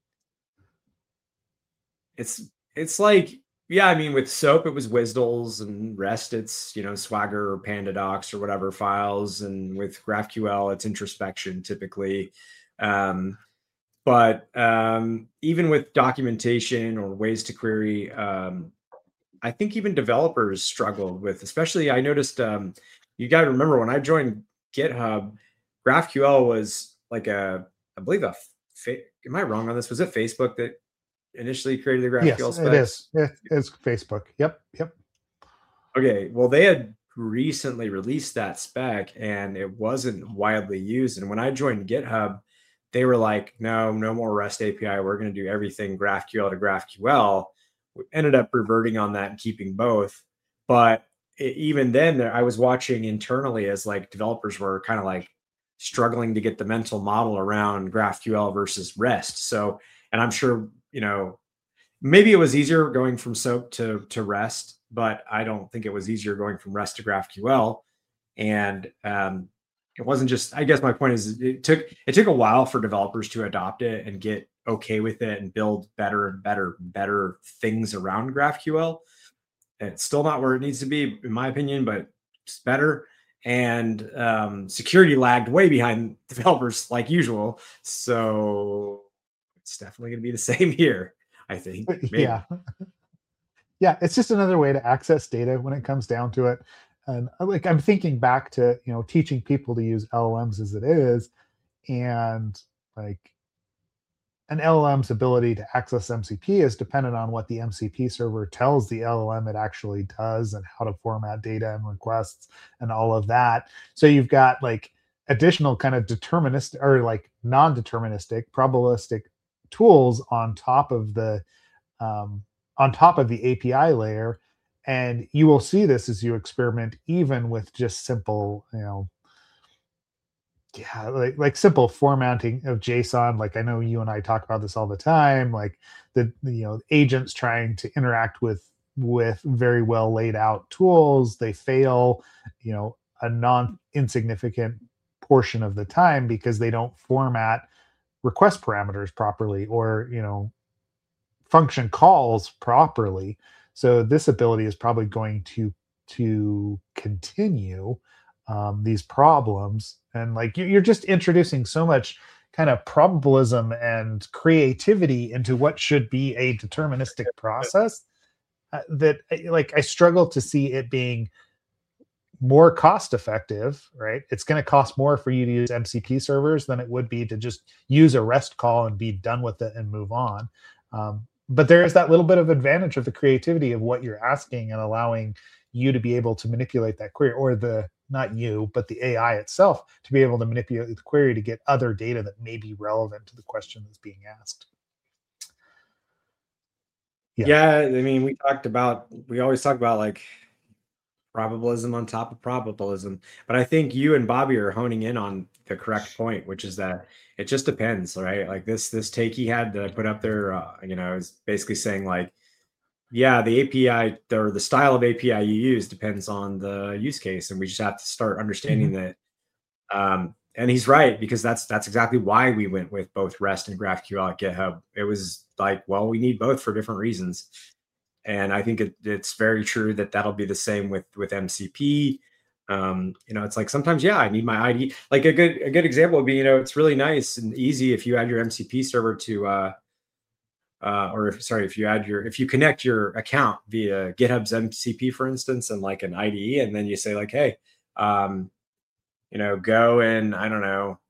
it's it's like yeah, I mean, with SOAP, it was WSDLs, and REST, it's, you know, Swagger or PandaDocs or whatever files. And with GraphQL, it's introspection typically. Um, but um, even with documentation or ways to query, um, I think even developers struggled with, especially I noticed, um, you got to remember when I joined GitHub, GraphQL was like a, I believe a Fa- am I wrong on this? Was it Facebook that initially created the Yes, GraphQL it specs? is. It, it's Facebook. Yep. Yep. Okay, well, they had recently released that spec and it wasn't widely used. And when I joined GitHub, they were like, no, no more REST A P I. We're going to do everything GraphQL to GraphQL. We ended up reverting on that and keeping both. But it, even then, there, I was watching internally as like developers were kind of like struggling to get the mental model around GraphQL versus REST. So, and I'm sure, you know, maybe it was easier going from SOAP to, to REST, but I don't think it was easier going from REST to GraphQL. And um, it wasn't just, I guess my point is it took, it took a while for developers to adopt it and get okay with it and build better and better, better things around GraphQL. It's still not where it needs to be, in my opinion, but it's better. And um, security lagged way behind developers like usual. So it's definitely going to be the same here, I think. Maybe. Yeah. Yeah. It's just another way to access data when it comes down to it. And like, I'm thinking back to, you know, teaching people to use L L Ms as it is. And like an L L M's ability to access M C P is dependent on what the M C P server tells the L L M it actually does and how to format data and requests and all of that. So you've got like additional kind of deterministic or like non-deterministic probabilistic tools on top of the um, on top of the A P I layer. And you will see this as you experiment, even with just simple, you know, yeah, like like simple formatting of JSON. Like I know you and I talk about this all the time. Like the you know agents trying to interact with with very well laid out tools, they fail, you know, a non insignificant portion of the time because they don't format request parameters properly or you know function calls properly. So this ability is probably going to to continue um, these problems. And like you- you're just introducing so much kind of probabilism and creativity into what should be a deterministic process uh, that uh, like I struggle to see it being more cost effective, right? It's going to cost more for you to use M C P servers than it would be to just use a REST call and be done with it and move on. Um, but there is that little bit of advantage of the creativity of what you're asking and allowing you to be able to manipulate that query, or the not you, but the A I itself to be able to manipulate the query to get other data that may be relevant to the question that's being asked. Yeah. yeah, I mean, we talked about, we always talk about like probabilism on top of probabilism. But I think you and Bobby are honing in on the correct point, which is that it just depends, right? Like this this take he had that I put up there, uh, you know, is basically saying like, yeah, the A P I or the style of A P I you use depends on the use case, and we just have to start understanding mm-hmm. that. Um, and he's right, because that's that's exactly why we went with both REST and GraphQL at GitHub. It was like, well, we need both for different reasons. And I think it, it's very true that that'll be the same with with M C P. Um, you know, it's like sometimes, yeah, I need my I D. Like a good a good example would be, you know, it's really nice and easy if you add your M C P server to, uh, uh, or if, sorry, if you add your if you connect your account via GitHub's M C P, for instance, and like an I D E, and then you say like, hey, um, you know, go and I don't know,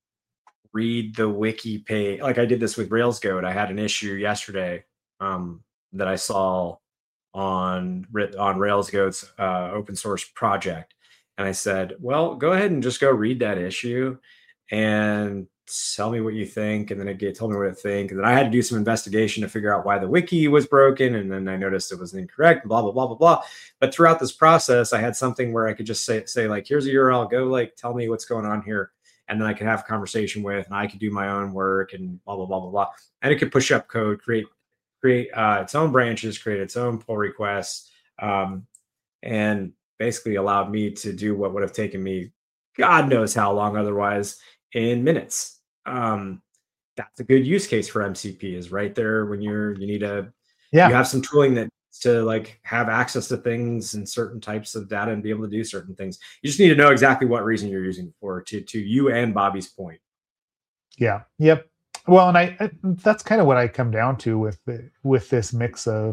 read the wiki page. Like I did this with Rails Goat. I had an issue yesterday. Um, that I saw on on Rails Goat's uh, open source project, and I said, "Well, go ahead and just go read that issue, and tell me what you think." And then it told me what it think, and then I had to do some investigation to figure out why the wiki was broken, and then I noticed it was incorrect. Blah blah blah blah blah. But throughout this process, I had something where I could just say say like, "Here's a U R L. Go like tell me what's going on here." And then I could have a conversation with, and I could do my own work, and blah blah blah blah blah. And it could push up code, create. create uh, its own branches, create its own pull requests, um, and basically allowed me to do what would have taken me God knows how long otherwise in minutes. Um, that's a good use case for M C P, is right there when you're, you need a, yeah. you have some tooling that to like have access to things and certain types of data and be able to do certain things. You just need to know exactly what reason you're using it for, to, to you and Bobby's point. Yeah. Yep. Well, and I, I that's kind of what I come down to with the, with this mix of,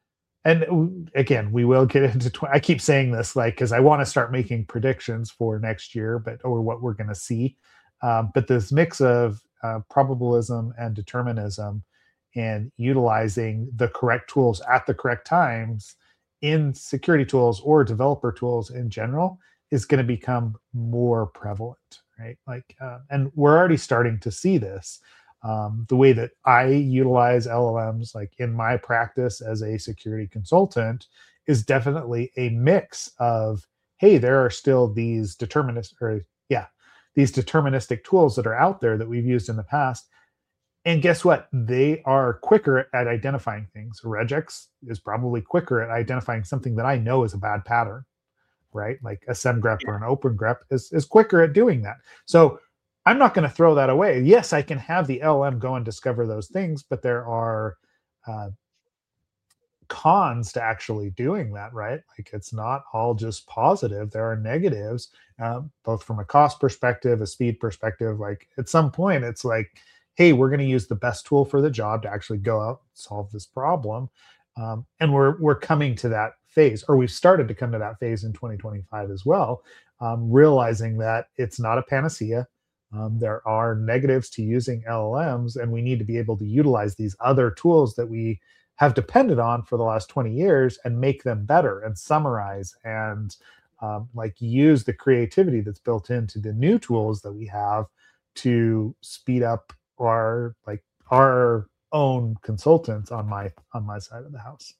and again, we will get into, tw- I keep saying this like, because I want to start making predictions for next year, but, or what we're going to see. Um, but this mix of uh, probabilism and determinism and utilizing the correct tools at the correct times in security tools or developer tools in general is going to become more prevalent, right? Like, uh, and we're already starting to see this. Um, the way that I utilize L L Ms, like in my practice as a security consultant, is definitely a mix of, hey, there are still these determinist or yeah, these deterministic tools that are out there that we've used in the past. And guess what? They are quicker at identifying things. Regex is probably quicker at identifying something that I know is a bad pattern, right? Like a semgrep or an open grep is, is quicker at doing that. So I'm not going to throw that away. Yes, I can have the L M go and discover those things, but there are uh, cons to actually doing that, right? Like it's not all just positive. There are negatives, um, both from a cost perspective, a speed perspective. Like at some point, it's like, hey, we're going to use the best tool for the job to actually go out and solve this problem. Um, and we're we're coming to that phase, or we've started to come to that phase in twenty twenty-five as well, um, realizing that it's not a panacea. Um, there are negatives to using L L Ms, and we need to be able to utilize these other tools that we have depended on for the last twenty years and make them better and summarize and um, like use the creativity that's built into the new tools that we have to speed up our like our own consultants on my on my side of the house.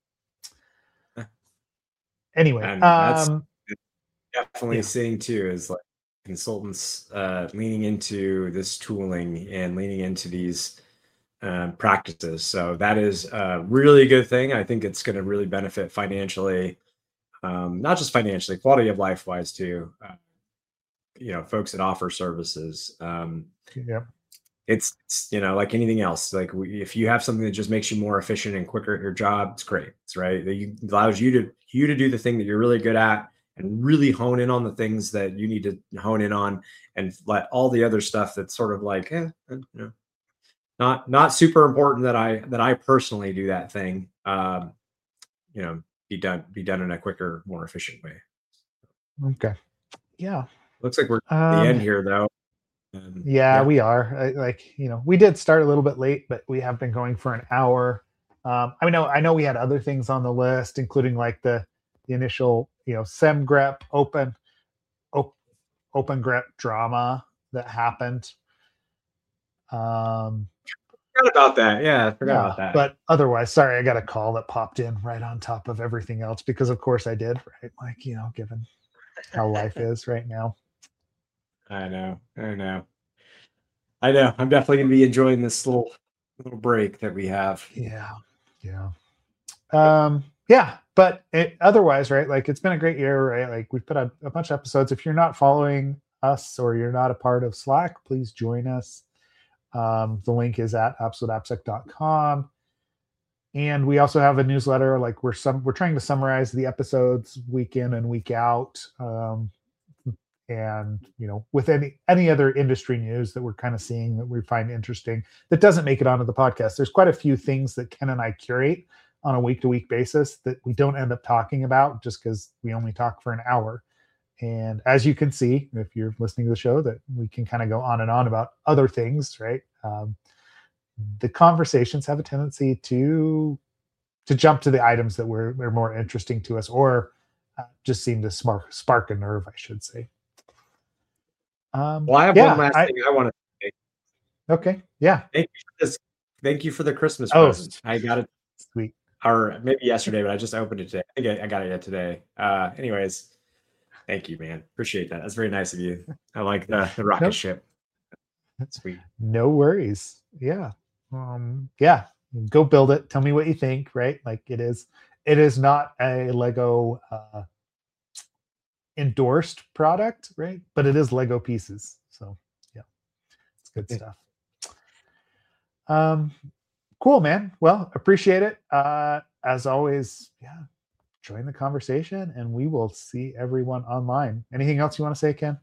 Anyway, And that's um definitely yeah, seeing too is like consultants uh, leaning into this tooling and leaning into these um, practices. So that is a really good thing. I think it's going to really benefit financially, um, not just financially, quality of life wise too. Uh, you know, folks that offer services. Um, yeah, it's, it's you know like anything else. Like we, if you have something that just makes you more efficient and quicker at your job, it's great. It's right. That you allows you to you to do the thing that you're really good at and really hone in on the things that you need to hone in on, and let all the other stuff that's sort of like, eh, eh, you know, not not super important that I that I personally do that thing. Um, you know, be done be done in a quicker, more efficient way. okay, yeah. Looks like we're at the Um, end here though. Um, Yeah, yeah. we are. I, like, you know, we did start a little bit late, but we have been going for an hour. Um, I know, I know we had other things on the list, including like the, the initial, you know, SemGrep open, op, open grep drama that happened. Um, Forgot about that. Yeah, I forgot yeah, about that. but otherwise, sorry, I got a call that popped in right on top of everything else because, of course, I did. Right, like you know, given how life is right now. I know. I know. I know. I'm definitely going to be enjoying this little little break that we have. Yeah, yeah. Um, yeah, but it, otherwise, right? Like it's been a great year, right? Like we've put out a bunch of episodes. If you're not following us or you're not a part of Slack, please join us. Um, the link is at absolute appsec dot com. And we also have a newsletter. Like we're some we're trying to summarize the episodes week in and week out. Um, and you know, with any any other industry news that we're kind of seeing that we find interesting that doesn't make it onto the podcast. There's quite a few things that Ken and I curate on a week to week basis that we don't end up talking about just because we only talk for an hour. And as you can see, if you're listening to the show, that we can kind of go on and on about other things, right? Um, the conversations have a tendency to to jump to the items that were, were more interesting to us, or uh, just seem to spark spark a nerve, I should say. Um, Well, I have one yeah, last I thing I want to say. okay, yeah. Thank you for this. Thank you for the Christmas Oh, present. I got it, sweet. or maybe yesterday, but I just opened it today. I think I, I got it yet today. Uh, anyways, thank you, man. Appreciate that. That's very nice of you. I like the the rocket Nope, ship. Sweet. no worries. Yeah, um, yeah. Go build it. Tell me what you think. Right, like it is. It is not a Lego uh, endorsed product, right? But it is Lego pieces. So yeah, it's good stuff. Um, cool, man. Well, appreciate it. Uh, as always, yeah, join the conversation and we will see everyone online. Anything else you want to say, Ken?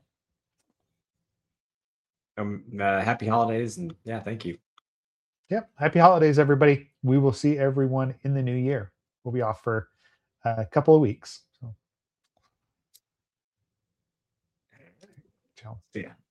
Um, uh, happy holidays, and yeah, thank you. Yep. Happy holidays, everybody. We will see everyone in the new year. We'll be off for a couple of weeks. So, ciao. Yeah.